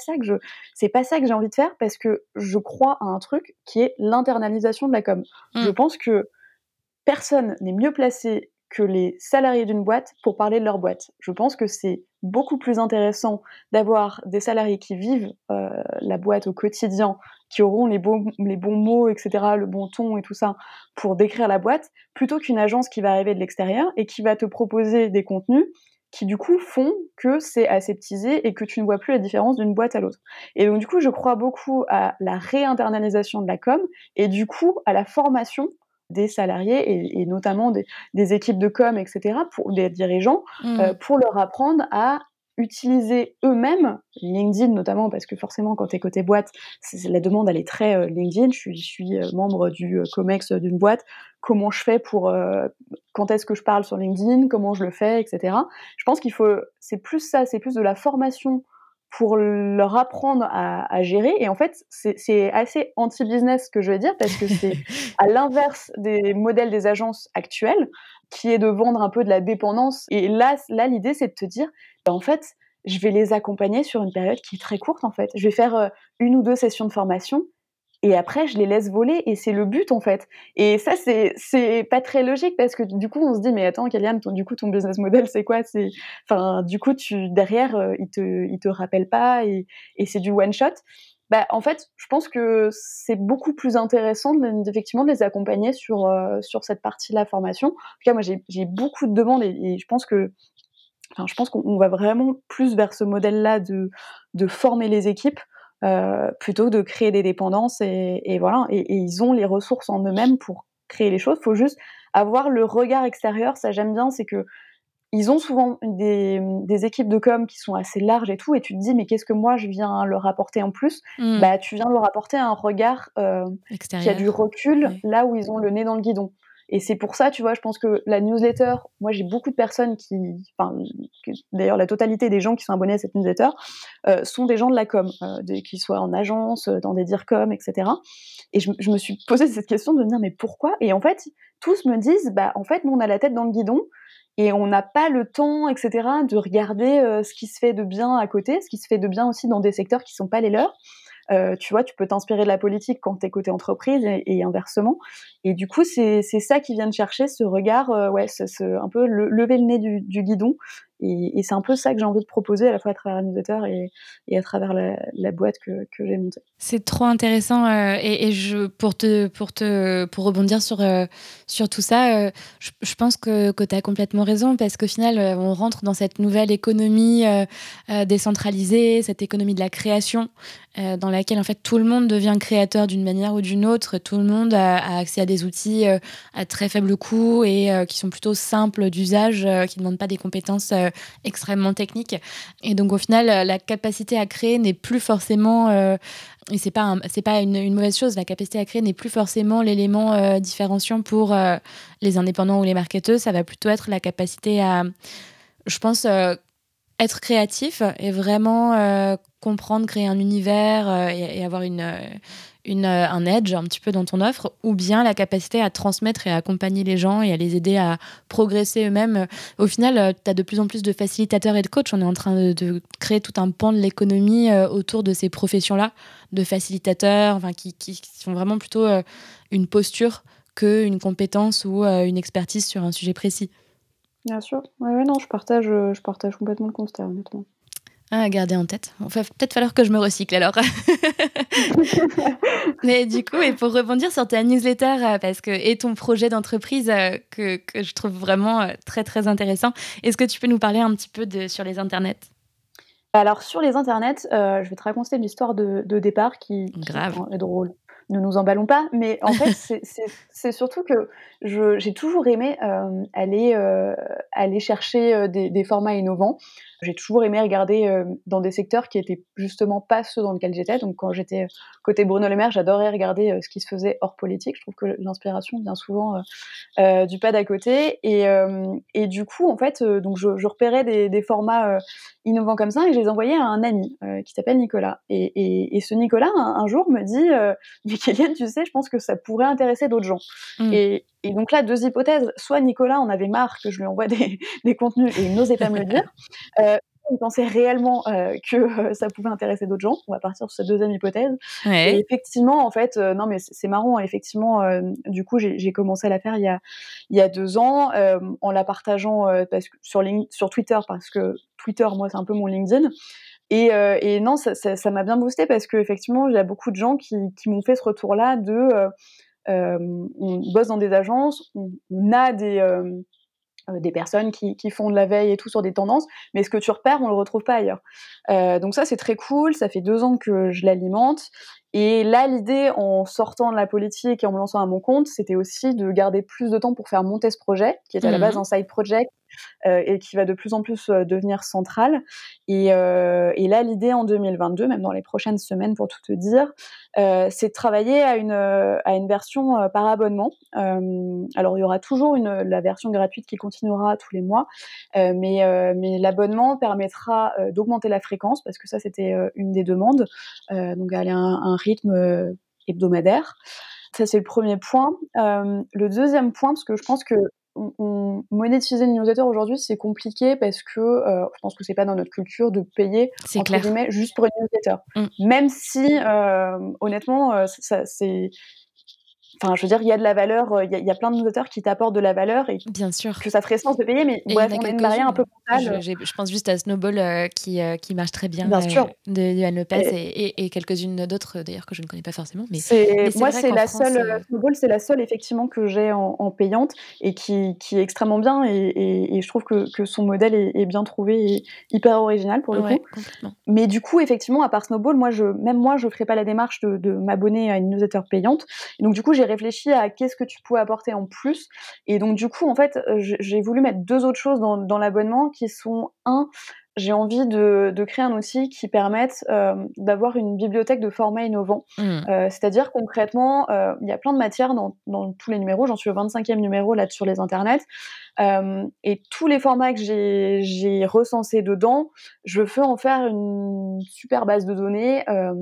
c'est pas ça que j'ai envie de faire parce que je crois à un truc qui est l'internalisation de la com». Je Mm. pense que personne n'est mieux placé que les salariés d'une boîte pour parler de leur boîte. Je pense que c'est beaucoup plus intéressant d'avoir des salariés qui vivent, la boîte au quotidien, qui auront les bons mots et cetera, le bon ton et tout ça, pour décrire la boîte, plutôt qu'une agence qui va arriver de l'extérieur et qui va te proposer des contenus qui, du coup, font que c'est aseptisé et que tu ne vois plus la différence d'une boîte à l'autre. Et donc du coup, je crois beaucoup à la réinternalisation de la com et du coup, à la formation des salariés et notamment des équipes de com et cetera, pour des dirigeants, Mm. pour leur apprendre à utiliser eux-mêmes LinkedIn notamment parce que forcément quand tu es côté boîte, c'est la demande elle est très, LinkedIn. Je suis membre du, comex d'une boîte. Comment je fais pour, quand est-ce que je parle sur LinkedIn? Comment je le fais? Et cetera. Je pense qu'il faut c'est plus ça, c'est plus de la formation pour leur apprendre à gérer et en fait, c'est assez anti-business ce que je vais dire parce que c'est à l'inverse des modèles des agences actuelles, qui est de vendre un peu de la dépendance et là l'idée c'est de te dire: «Bah, en fait, je vais les accompagner sur une période qui est très courte, en fait. Je vais faire, 1 ou 2 sessions de formation et après je les laisse voler» et c'est le but, en fait et ça c'est pas très logique parce que du coup on se dit: «Mais attends Kylian, ton business model c'est quoi?» Enfin, du coup tu derrière, il te rappelle pas et c'est du one shot. Bah, en fait, je pense que c'est beaucoup plus intéressant d'effectivement de les accompagner sur cette partie-là formation. En tout cas, moi, j'ai beaucoup de demandes et je pense qu'on va vraiment plus vers ce modèle-là de former les équipes, plutôt que de créer des dépendances et voilà et ils ont les ressources en eux-mêmes pour créer les choses. Faut juste avoir le regard extérieur, ça j'aime bien, c'est qu'ils ont souvent des équipes de com qui sont assez larges et tout et tu te dis: «Mais qu'est-ce que moi je viens leur apporter en plus?» Mmh. Bah, tu viens leur apporter un regard, qui a du Extérieur. recul Ouais. là où ils ont le nez dans le guidon et c'est pour ça, tu vois, je pense que la newsletter moi j'ai beaucoup de personnes qui enfin, d'ailleurs la totalité des gens qui sont abonnés à cette newsletter, sont des gens de la com, qu'ils soient en agence, dans des DIRCOM et cetera et je me suis posé cette question de me dire: «Mais pourquoi?» et en fait, tous me disent: «Bah, en fait, nous, on a la tête dans le guidon et on n'a pas le temps et cetera de regarder, ce qui se fait de bien à côté, ce qui se fait de bien aussi dans des secteurs qui sont pas les leurs». Tu vois, tu peux t'inspirer de la politique quand tu es côté entreprise et inversement et du coup, c'est ça qu'ils viennent chercher, ce regard, ouais, ce un peu lever le nez du guidon et c'est un peu ça que j'ai envie de proposer à la fois à travers la newsletter et à travers la boîte que j'ai montée. C'est trop intéressant, et je pour rebondir sur tout ça, je pense que tu as complètement raison parce qu'au final, on rentre dans cette nouvelle économie, décentralisée, cette économie de la création, dans laquelle, en fait, tout le monde devient créateur d'une manière ou d'une autre. Tout le monde a accès à des outils, à très faible coût et qui sont plutôt simples d'usage, qui ne demandent pas des compétences, extrêmement techniques et donc au final, la capacité à créer n'est plus forcément, et c'est pas une mauvaise chose. La capacité à créer n'est plus forcément l'élément, différenciant pour, les indépendants ou les marketeurs. Ça va plutôt être la capacité à, je pense, être créatif et vraiment, comprendre, créer un univers, et avoir un edge un petit peu dans ton offre ou bien la capacité à transmettre et à accompagner les gens et à les aider à progresser eux-mêmes. Au final, tu as de plus en plus de facilitateurs et de coachs. On est en train de créer tout un pan de l'économie, autour de ces professions-là, de facilitateurs, enfin qui sont vraiment plutôt, une posture qu'une compétence ou, une expertise sur un sujet précis. Bien sûr. Ouais, ouais, non, je partage complètement le constat, honnêtement. Ah, à garder en tête. Il va peut-être falloir que je me recycle alors. Mais du coup et pour rebondir sur ta newsletter, parce que et ton projet d'entreprise, que je trouve vraiment, très, très intéressant. Est-ce que tu peux nous parler un petit peu de sur les internets? Alors sur les internets, je vais te raconter l'histoire de départ qui Grave. enfin est drôle. Ne nous emballons pas, mais en fait c'est surtout que j'ai toujours aimé, aller chercher, des formats innovants. J'ai toujours aimé regarder, dans des secteurs qui étaient justement pas ceux dans lesquels j'étais. Donc quand j'étais, côté Bruno Le Maire, j'adorais regarder, ce qui se faisait hors politique. Je trouve que l'inspiration vient souvent, du pas d'à côté et du coup, en fait, donc je repérais des formats, innovants comme ça et je les envoyais à un ami, qui s'appelle Nicolas et ce Nicolas, un jour, me dit, «Mais Kéliane, tu sais, je pense que ça pourrait intéresser d'autres gens» Mmh. et donc là, 2 hypothèses, soit Nicolas en avait marre que je lui envoie des contenus et il n'osait pas me le dire, heu, il pensait réellement, que, ça pouvait intéresser d'autres gens. On va partir sur cette deuxième hypothèse et Ouais. effectivement, en fait, non mais c'est marrant, effectivement, du coup, j'ai commencé à la faire il y a 2 ans, en la partageant, parce que sur Twitter, parce que Twitter, moi, c'est un peu mon LinkedIn et non, ça m'a bien boosté parce qu'effectivement, il y a beaucoup de gens qui m'ont fait ce retour-là de, on bosse dans des agences, on a des personnes qui font de la veille et tout sur des tendances, mais ce que tu repères, on le retrouve pas ailleurs. Donc ça, c'est très cool, ça fait 2 ans que je l'alimente et là, l'idée en sortant de la politique et en me lançant à mon compte, c'était aussi de garder plus de temps pour faire monter ce projet, qui était à la base Mmh. un side project, et qui va de plus en plus, devenir central et là, l'idée en 2022, même dans les prochaines semaines pour tout te dire, c'est de travailler à une version, par abonnement. Alors il y aura toujours la version gratuite qui continuera tous les mois, mais l'abonnement permettra, d'augmenter la fréquence parce que ça, c'était, une des demandes, donc aller à un rythme, hebdomadaire. Ça, c'est le premier point. Le deuxième point, parce que je pense que monétiser une newsletter aujourd'hui, c'est compliqué parce que, je pense que c'est pas dans notre culture de payer, C'est entre clair. guillemets, «juste pour une newsletter». Mmh. Même si, honnêtement, ça enfin, je veux dire, il y a de la valeur, il y a plein de newsletters qui t'apportent de la valeur et Bien sûr. que ça ferait sens de payer, mais Et il y en bref, a on a une barrière un peu quelques-unes. mentale, Je pense juste à Snowball, qui marche très bien, bien sûr. de Johan Lopez Et et quelques-unes d'autres, d'ailleurs, que je ne connais pas forcément. c'est Mais c'est moi, vrai c'est qu'en la France, seule, Snowball, c'est la seule effectivement que j'ai en payante et qui est extrêmement bien et je trouve que son modèle est bien trouvé et hyper original pour le ouais, coup. complètement. Mais du coup, effectivement, à part Snowball, moi, je ferais pas la démarche de m'abonner à une newsletter payante. Et donc du coup, j'ai réfléchi à qu'est-ce que tu pouvais apporter en plus. Et donc du coup, en fait, j'ai voulu mettre 2 autres choses dans l'abonnement qui sont: un, j'ai envie de créer un outil qui permette, d'avoir une bibliothèque de formats innovants. Mmh. C'est-à-dire concrètement, il y a plein de matières dans tous les numéros. J'en suis au 25e numéro là sur les internets. Et tous les formats que j'ai recensés dedans, je veux en faire une super base de données,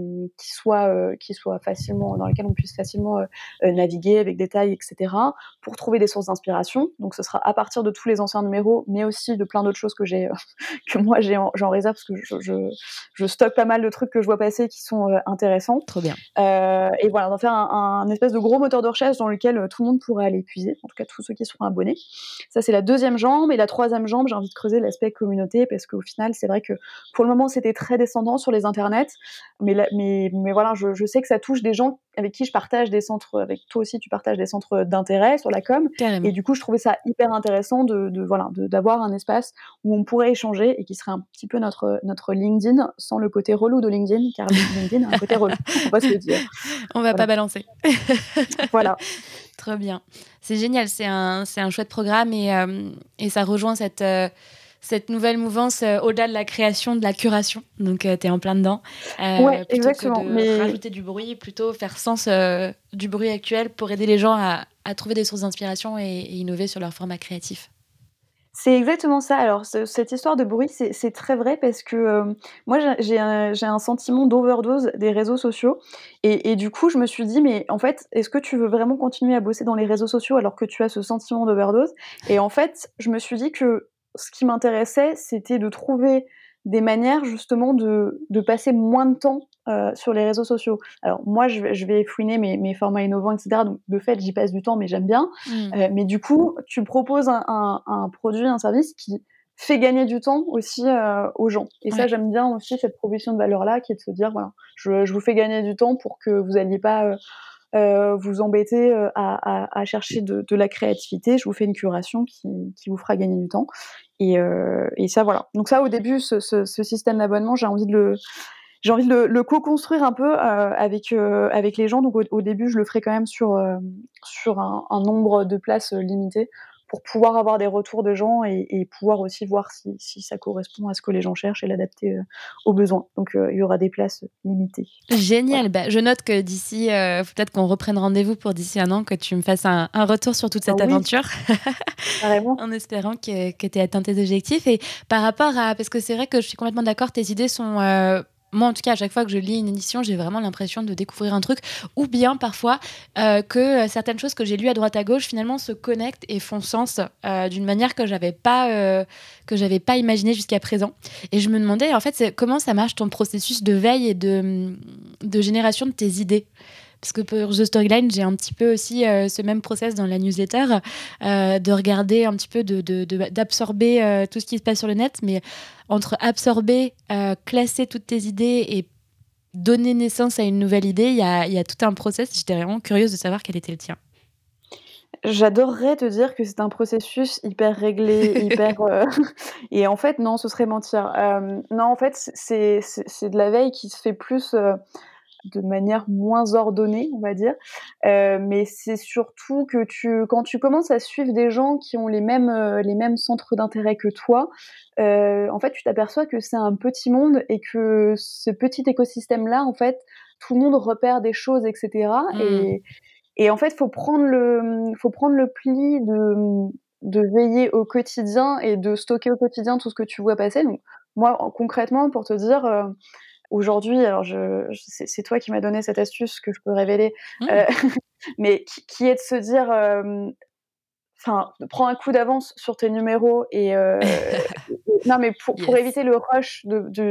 qui soit facilement dans laquelle on puisse facilement, naviguer avec des tailles et cetera, pour trouver des sources d'inspiration. Donc ce sera à partir de tous les anciens numéros, mais aussi de plein d'autres choses que j'ai, que moi j'en réserve parce que je stocke pas mal de trucs que je vois passer qui sont, intéressants. Trop bien. Et voilà, d'en faire un espèce de gros moteur de recherche dans lequel, tout le monde pourra aller puiser, en tout cas tous ceux qui seront abonnés. Ça, c'est la deuxième jambe. Et la troisième jambe, j'ai envie de creuser l'aspect communauté parce qu'au final, c'est vrai que pour le moment, c'était très descendant sur les internets. Mais voilà, je sais que ça touche des gens avec qui je partage des centres, avec toi aussi, tu partages des centres d'intérêt sur la com. Et Carrément. du coup, je trouvais ça hyper intéressant voilà, d'avoir un espace où on pourrait échanger et qui serait un petit peu notre LinkedIn sans le côté relou de LinkedIn, car LinkedIn a un côté relou, on va se le dire. On va pas Voilà. balancer. Voilà. Trop bien. C'est génial, c'est un chouette programme et ça rejoint cette nouvelle mouvance, au-delà de la création, de la curation. Donc, tu es en plein dedans. Ouais, Plutôt que exactement. de Mais rajouter du bruit, plutôt faire sens, du bruit actuel pour aider les gens à trouver des sources d'inspiration et innover sur leur format créatif. c'est exactement ça. Alors cette histoire de bruit, c'est très vrai parce que, moi j'ai un sentiment d'overdose des réseaux sociaux et du coup, je me suis dit: «Mais en fait, est-ce que tu veux vraiment continuer à bosser dans les réseaux sociaux alors que tu as ce sentiment d'overdose?» Et en fait, je me suis dit que ce qui m'intéressait, c'était de trouver des manières justement de passer moins de temps, sur les réseaux sociaux. Alors moi, je vais fouiner mes formats innovants et cetera, donc de fait, j'y passe du temps, mais j'aime bien. Mmh. Mais du coup, tu proposes un produit, un service qui fait gagner du temps aussi, aux gens. Et ça, Ouais. j'aime bien aussi cette proposition de valeur-là, qui est de se dire: «Voilà, je vous fais gagner du temps pour que vous alliez pas, vous embêter, à chercher de la créativité. Je vous fais une curation qui vous fera gagner du temps». Et ça, voilà. Donc ça, au début, ce système d'abonnement, j'ai envie de le co-construire un peu, avec les gens. Donc au début, je le ferai quand même sur un nombre de places, limité pour pouvoir avoir des retours de gens et pouvoir aussi voir si ça correspond à ce que les gens cherchent et l'adapter, aux besoins. Donc il y aura des places, limitées. Voilà. Génial. Bah, je note que d'ici, peut-être qu'on reprenne rendez-vous pour d'ici un an, que tu me fasses un retour sur toute Ah cette oui, aventure. carrément. En espérant que tu aies atteint tes objectifs. Et par rapport à, parce que c'est vrai que je suis complètement d'accord, tes idées sont, moi en tout cas, à chaque fois que je lis une édition, j'ai vraiment l'impression de découvrir un truc, ou bien parfois que certaines choses que j'ai lues à droite à gauche finalement se connectent et font sens d'une manière que j'avais pas imaginé jusqu'à présent. Et je me demandais en fait comment ça marche ton processus de veille et de génération de tes idées. Parce que pour The Storyline, j'ai un petit peu aussi ce même process dans la newsletter, de regarder un petit peu, d'absorber tout ce qui se passe sur le net, mais entre absorber, classer toutes tes idées et donner naissance à une nouvelle idée, il y a tout un process. J'étais vraiment curieuse de savoir quel était le tien. J'adorerais te dire que c'est un processus hyper réglé, hyper, et en fait non, ce serait mentir. Non, en fait, c'est de la veille qui se fait plus, de manière moins ordonnée, on va dire. Mais c'est surtout que quand tu commences à suivre des gens qui ont les mêmes centres d'intérêt que toi, en fait, tu t'aperçois que c'est un petit monde et que ce petit écosystème-là, en fait, tout le monde repère des choses et cetera. Mmh. Et en fait, faut prendre le pli de veiller au quotidien et de stocker au quotidien tout ce que tu vois passer. Donc moi, concrètement, pour te dire, aujourd'hui, alors c'est toi qui m'as donné cette astuce que je peux révéler, Mmh. heu, mais qui est de se dire, enfin, prends un coup d'avance sur tes numéros et non, mais pour Yes. éviter le rush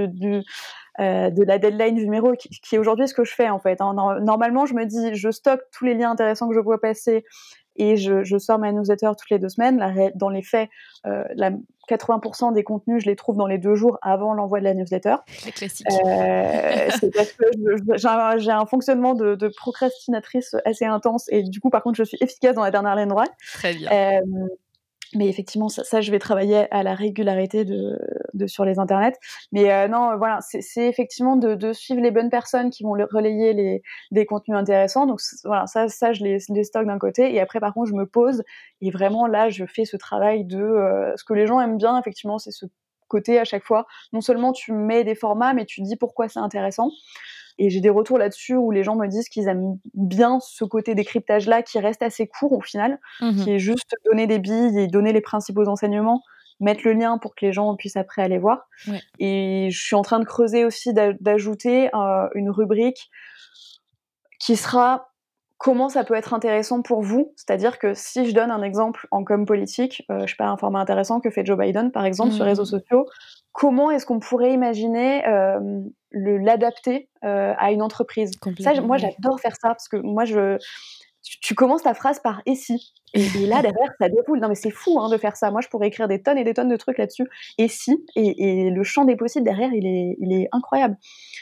de la deadline du numéro qui est aujourd'hui ce que je fais, en fait, hein. Normalement, je me dis: «Je stocke tous les liens intéressants que je vois passer et je sors ma newsletter toutes les 2 semaines». Dans les faits, la 80% des contenus, je les trouve dans les 2 jours avant l'envoi de la newsletter. Le classique. C'est parce que j'ai un fonctionnement de procrastinatrice assez intense et du coup, par contre, je suis efficace dans la dernière ligne droite. Très bien. Hem Mais effectivement, ça, je vais travailler à la régularité de sur les internets. Mais non, voilà, c'est effectivement de suivre les bonnes personnes qui vont relayer des contenus intéressants. Donc voilà, ça je les stocke d'un côté et après, par contre, je me pose et vraiment là, je fais ce travail ce que les gens aiment bien, effectivement, c'est ce côté à chaque fois. Non seulement tu mets des formats, mais tu dis pourquoi c'est intéressant. Et j'ai des retours là-dessus où les gens me disent qu'ils aiment bien ce côté décryptage-là qui reste assez court au final, Mmh. qui est juste donner des billes et donner les principaux enseignements, mettre le lien pour que les gens puissent après aller voir. Ouais. Et je suis en train de creuser aussi d'ajouter une rubrique qui sera comment ça peut être intéressant pour vous. C'est-à-dire que si je donne un exemple en com politique, je sais pas, un format intéressant que fait Joe Biden, par exemple, sur les réseaux Mmh. sociaux, comment est-ce qu'on pourrait imaginer, l'adapter, à une entreprise? Ça, Complètement, moi, ouais. j'adore faire ça parce que moi, tu commences ta phrase par «et si?» et là, derrière, ça déroule. Non, mais c'est fou, hein, de faire ça. Moi, je pourrais écrire des tonnes et des tonnes de trucs là-dessus. «Et si?» et le champ des possibles derrière, il est incroyable.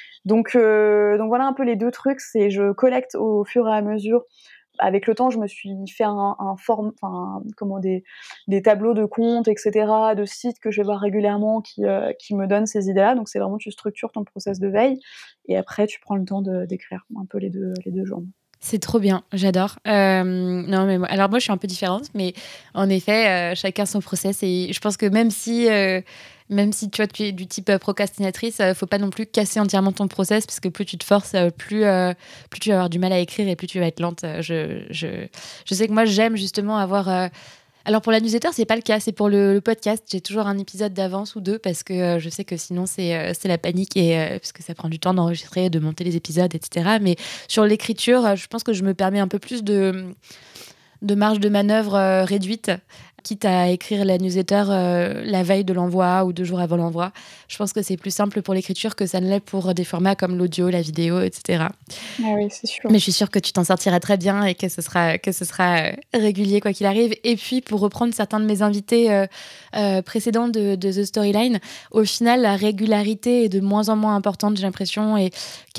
Donc voilà un peu les 2 trucs, c'est je collecte au fur et à mesure. Avec le temps, je me suis fait enfin, comment des tableaux de comptes et cetera, de sites que je vais voir régulièrement qui me donnent ces idées-là. Donc c'est vraiment tu structures ton process de veille et après tu prends le temps d'écrire un peu les deux jours. C'est trop bien, j'adore. Non, mais moi, je suis un peu différente, mais en effet, chacun son process et je pense que même si, tu vois, tu es du type, procrastinatrice, faut pas non plus casser entièrement ton process parce que plus tu te forces, plus tu vas avoir du mal à écrire et plus tu vas être lente. Je sais que moi, j'aime justement avoir, alors pour la newsletter, c'est pas le cas, c'est pour le podcast. J'ai toujours un épisode d'avance ou 2 parce que, je sais que sinon c'est la panique et parce que ça prend du temps d'enregistrer, de monter les épisodes et cetera. Mais sur l'écriture, je pense que je me permets un peu plus de marge de manœuvre, réduite, quitte à écrire la newsletter, la veille de l'envoi ou 2 jours avant l'envoi. Je pense que c'est plus simple pour l'écriture que ça ne l'est pour des formats comme l'audio, la vidéo et cetera. Ah oui, c'est sûr. Mais je suis sûre que tu t'en sortiras très bien et que ce sera régulier quoi qu'il arrive. Et puis, pour reprendre certains de mes invités précédents de The Storyline, au final, la régularité est de moins en moins importante, j'ai l'impression, et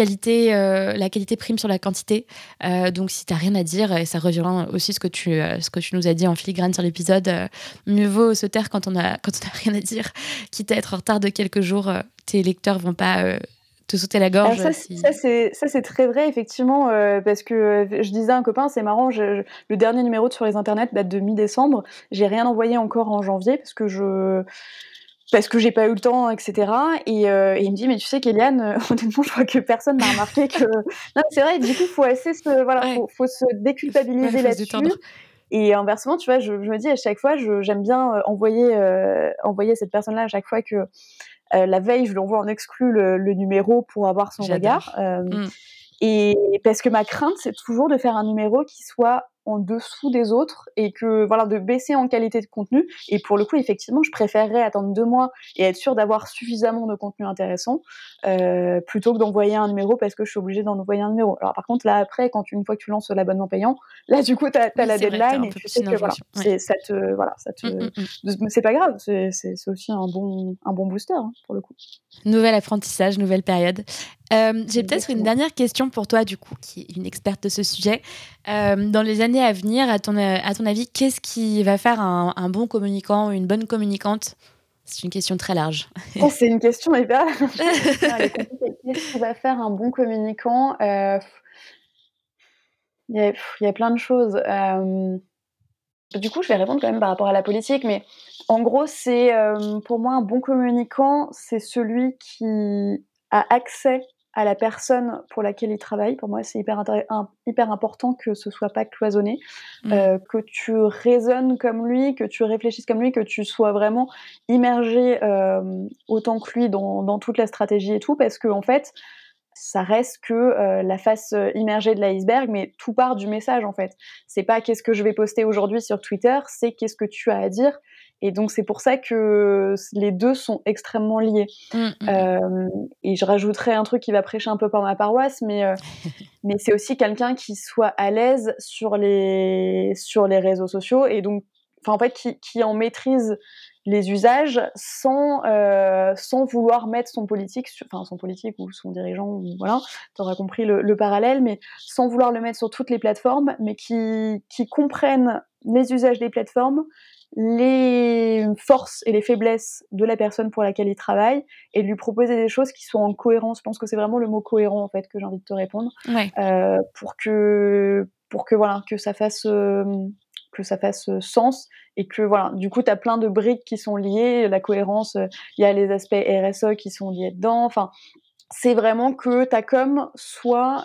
la qualité prime sur la quantité. Donc, si tu n'as rien à dire, et ça rejoint aussi ce que tu nous as dit en filigrane sur l'épisode, mieux vaut se taire quand on a rien à dire, quitte à être en retard de quelques jours. Tes lecteurs vont pas te sauter la Alors gorge ça, si... c'est très vrai effectivement, parce que, je disais à un copain: «C'est marrant, le dernier numéro de Sur les internets date de mi-décembre. J'ai rien envoyé encore en janvier parce que j'ai pas eu le temps et cetera» et il me dit: «Mais tu sais Kéliane, honnêtement, je crois que personne n'a remarqué que» non, mais c'est vrai, du coup, faut assez Ouais, faut se ouais, déculpabiliser faut se là-dessus détendre. et inversement, tu vois, je me dis à chaque fois, j'aime bien, envoyer cette personne-là à chaque fois que la veille, je lui envoie en exclu le numéro pour avoir son regard, J'adore. Mmh. et parce que ma crainte, c'est toujours de faire un numéro qui soit en dessous des autres et que voilà, de baisser en qualité de contenu et pour le coup, effectivement, je préférerais attendre 2 mois et être sûre d'avoir suffisamment de contenu intéressant, plutôt que d'envoyer un numéro parce que je suis obligée d'en envoyer un numéro. Alors par contre, là, après, une fois que tu lances l'abonnement payant, là, du coup, tu as Oui, la c'est vrai, tu as deadline un et peu tu plus sais une que voilà, injonction. Ouais. ça te Mmh, mmh, mmh. c'est pas grave, c'est aussi un bon booster, hein, pour le coup. Nouvel apprentissage, nouvelle période. J'ai peut-être une Exactement. dernière question pour toi, du coup, qui est une experte de ce sujet. Dans les années à venir, à ton avis, qu'est-ce qui va faire un bon communicant ou une bonne communicante? C'est une question très large. Ça, c'est une question hyper non, elle est compliquée. Qu'est-ce qui va faire un bon communicant? Il y a plein de choses. Du coup, je vais répondre quand même par rapport à la politique, mais en gros, pour moi, un bon communicant, c'est celui qui a accès à la personne pour laquelle il travaille. Pour moi, c'est hyper important que ce soit pas cloisonné, Mmh. que tu raisonnes comme lui, que tu réfléchisses comme lui, que tu sois vraiment immergé, autant que lui dans toute la stratégie et tout. Parce qu'en fait, ça reste que la face immergée de l'iceberg, mais tout part du message en fait. C'est pas qu'est-ce que je vais poster aujourd'hui sur Twitter, c'est qu'est-ce que tu as à dire. Et donc c'est pour ça que les deux sont extrêmement liés. Et je rajouterais un truc qui va prêcher un peu par ma paroisse, mais c'est aussi quelqu'un qui soit à l'aise sur les réseaux sociaux et donc, en fait, qui en maîtrise les usages sans vouloir mettre son politique ou son dirigeant, ou voilà, t'auras compris le parallèle, mais sans vouloir le mettre sur toutes les plateformes, mais qui comprennent les usages des plateformes, les forces et les faiblesses de la personne pour laquelle il travaille, et de lui proposer des choses qui sont en cohérence. Je pense que c'est vraiment le mot cohérent en fait que j'ai envie de te répondre, Ouais. pour que voilà, que ça fasse sens, et que voilà, du coup, tu as plein de briques qui sont liées, la cohérence, il y a les aspects RSE qui sont liés dedans. Enfin, c'est vraiment que ta com soit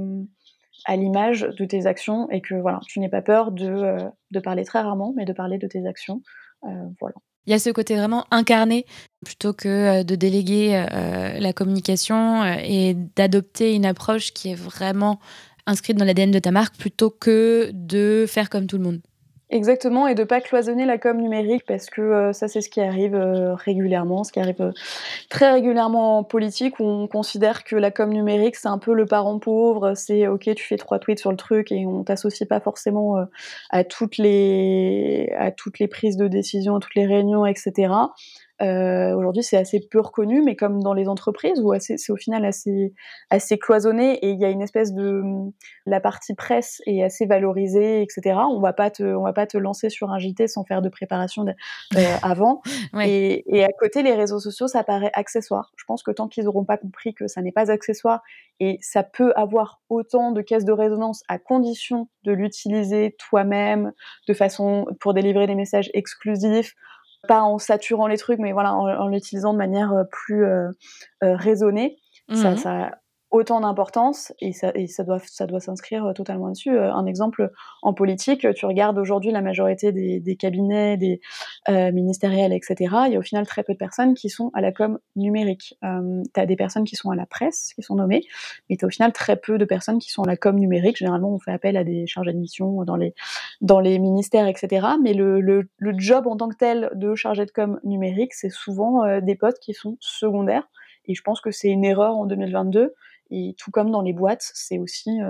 à l'image de tes actions, et que voilà, tu n'aies pas peur de parler très rarement, mais de parler de tes actions. Voilà. Il y a ce côté vraiment incarné, plutôt que de déléguer la communication et d'adopter une approche qui est vraiment inscrite dans l'ADN de ta marque, plutôt que de faire comme tout le monde. Exactement, et de pas cloisonner la com numérique, parce que ça, c'est ce qui arrive régulièrement, ce qui arrive très régulièrement en politique, où on considère que la com numérique, c'est un peu le parent pauvre, c'est OK, tu fais 3 tweets sur le truc et on t'associe pas forcément à toutes les prises de décision, à toutes les réunions, etc. Aujourd'hui, c'est assez peu reconnu, mais comme dans les entreprises, où c'est au final assez cloisonné, et il y a une espèce de la partie presse est assez valorisée, etc. On va pas te lancer sur un JT sans faire de préparation avant. Ouais. Et à côté, les réseaux sociaux, ça paraît accessoire. Je pense que tant qu'ils n'auront pas compris que ça n'est pas accessoire, et ça peut avoir autant de caisses de résonance, à condition de l'utiliser toi-même de façon pour délivrer des messages exclusifs, pas en saturant les trucs, mais voilà, en l'utilisant de manière plus raisonnée. Ça Mhm. a autant d'importance, et ça doit s'inscrire totalement dessus. Un exemple en politique, tu regardes aujourd'hui la majorité des cabinets, des ministériels, etc. Il y a au final très peu de personnes qui sont à la com numérique. Tu as des personnes qui sont à la presse, qui sont nommées, mais tu as au final très peu de personnes qui sont à la com numérique. Généralement, on fait appel à des chargés de mission dans les ministères, etc. Mais le job en tant que tel de chargé de com numérique, c'est souvent des postes qui sont secondaires, et je pense que c'est une erreur en 2022, et tout comme dans les boîtes, c'est aussi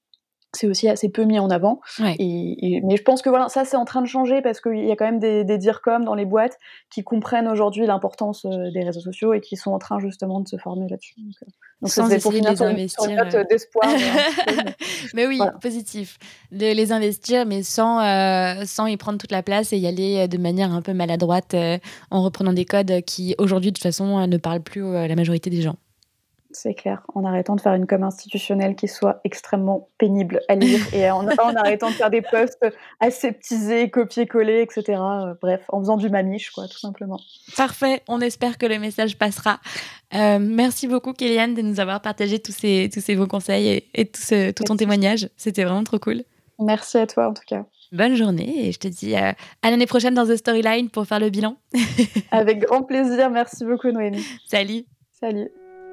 assez peu mis en avant. Ouais. Mais je pense que voilà, ça c'est en train de changer, parce qu'il y a quand même des DIRCOM dans les boîtes qui comprennent aujourd'hui l'importance des réseaux sociaux, et qui sont en train justement de se former là-dessus. Donc ça, Sans c'est pour essayer de finir les sur une investir. note d'espoir. Un petit peu, mais Mais oui, voilà. positif. De les investir, mais sans y prendre toute la place et y aller de manière un peu maladroite, en reprenant des codes qui, aujourd'hui, de toute façon, ne parlent plus à la majorité des gens. C'est clair, en arrêtant de faire une com institutionnelle qui soit extrêmement pénible à lire, et en arrêtant de faire des posts aseptisés, copier-coller, et cetera. Bref, en faisant du mamiche, quoi, tout simplement. Parfait, on espère que le message passera. Merci beaucoup, Kéliane, de nous avoir partagé tous ces bons conseils et tout ton témoignage. C'était vraiment trop cool. Merci à toi, en tout cas. Bonne journée, et je te dis à l'année prochaine dans The Storyline pour faire le bilan. Avec grand plaisir, merci beaucoup, Noémie. Salut. Salut.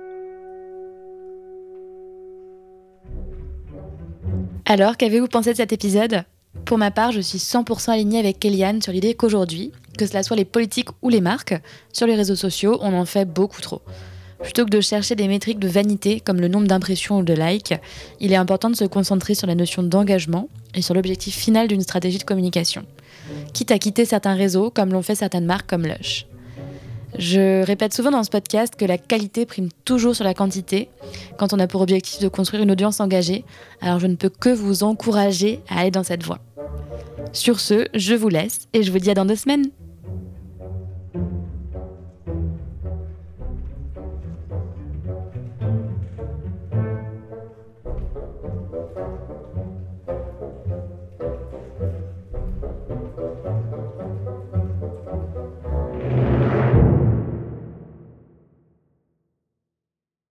Alors, qu'avez-vous pensé de cet épisode ? Pour ma part, je suis 100% alignée avec Kéliane sur l'idée qu'aujourd'hui, que cela soit les politiques ou les marques, sur les réseaux sociaux, on en fait beaucoup trop. Plutôt que de chercher des métriques de vanité comme le nombre d'impressions ou de likes, il est important de se concentrer sur la notion d'engagement et sur l'objectif final d'une stratégie de communication. Quitte à quitter certains réseaux comme l'ont fait certaines marques comme Lush. Je répète souvent dans ce podcast que la qualité prime toujours sur la quantité quand on a pour objectif de construire une audience engagée, alors je ne peux que vous encourager à aller dans cette voie. Sur ce, je vous laisse et je vous dis à dans 2 semaines.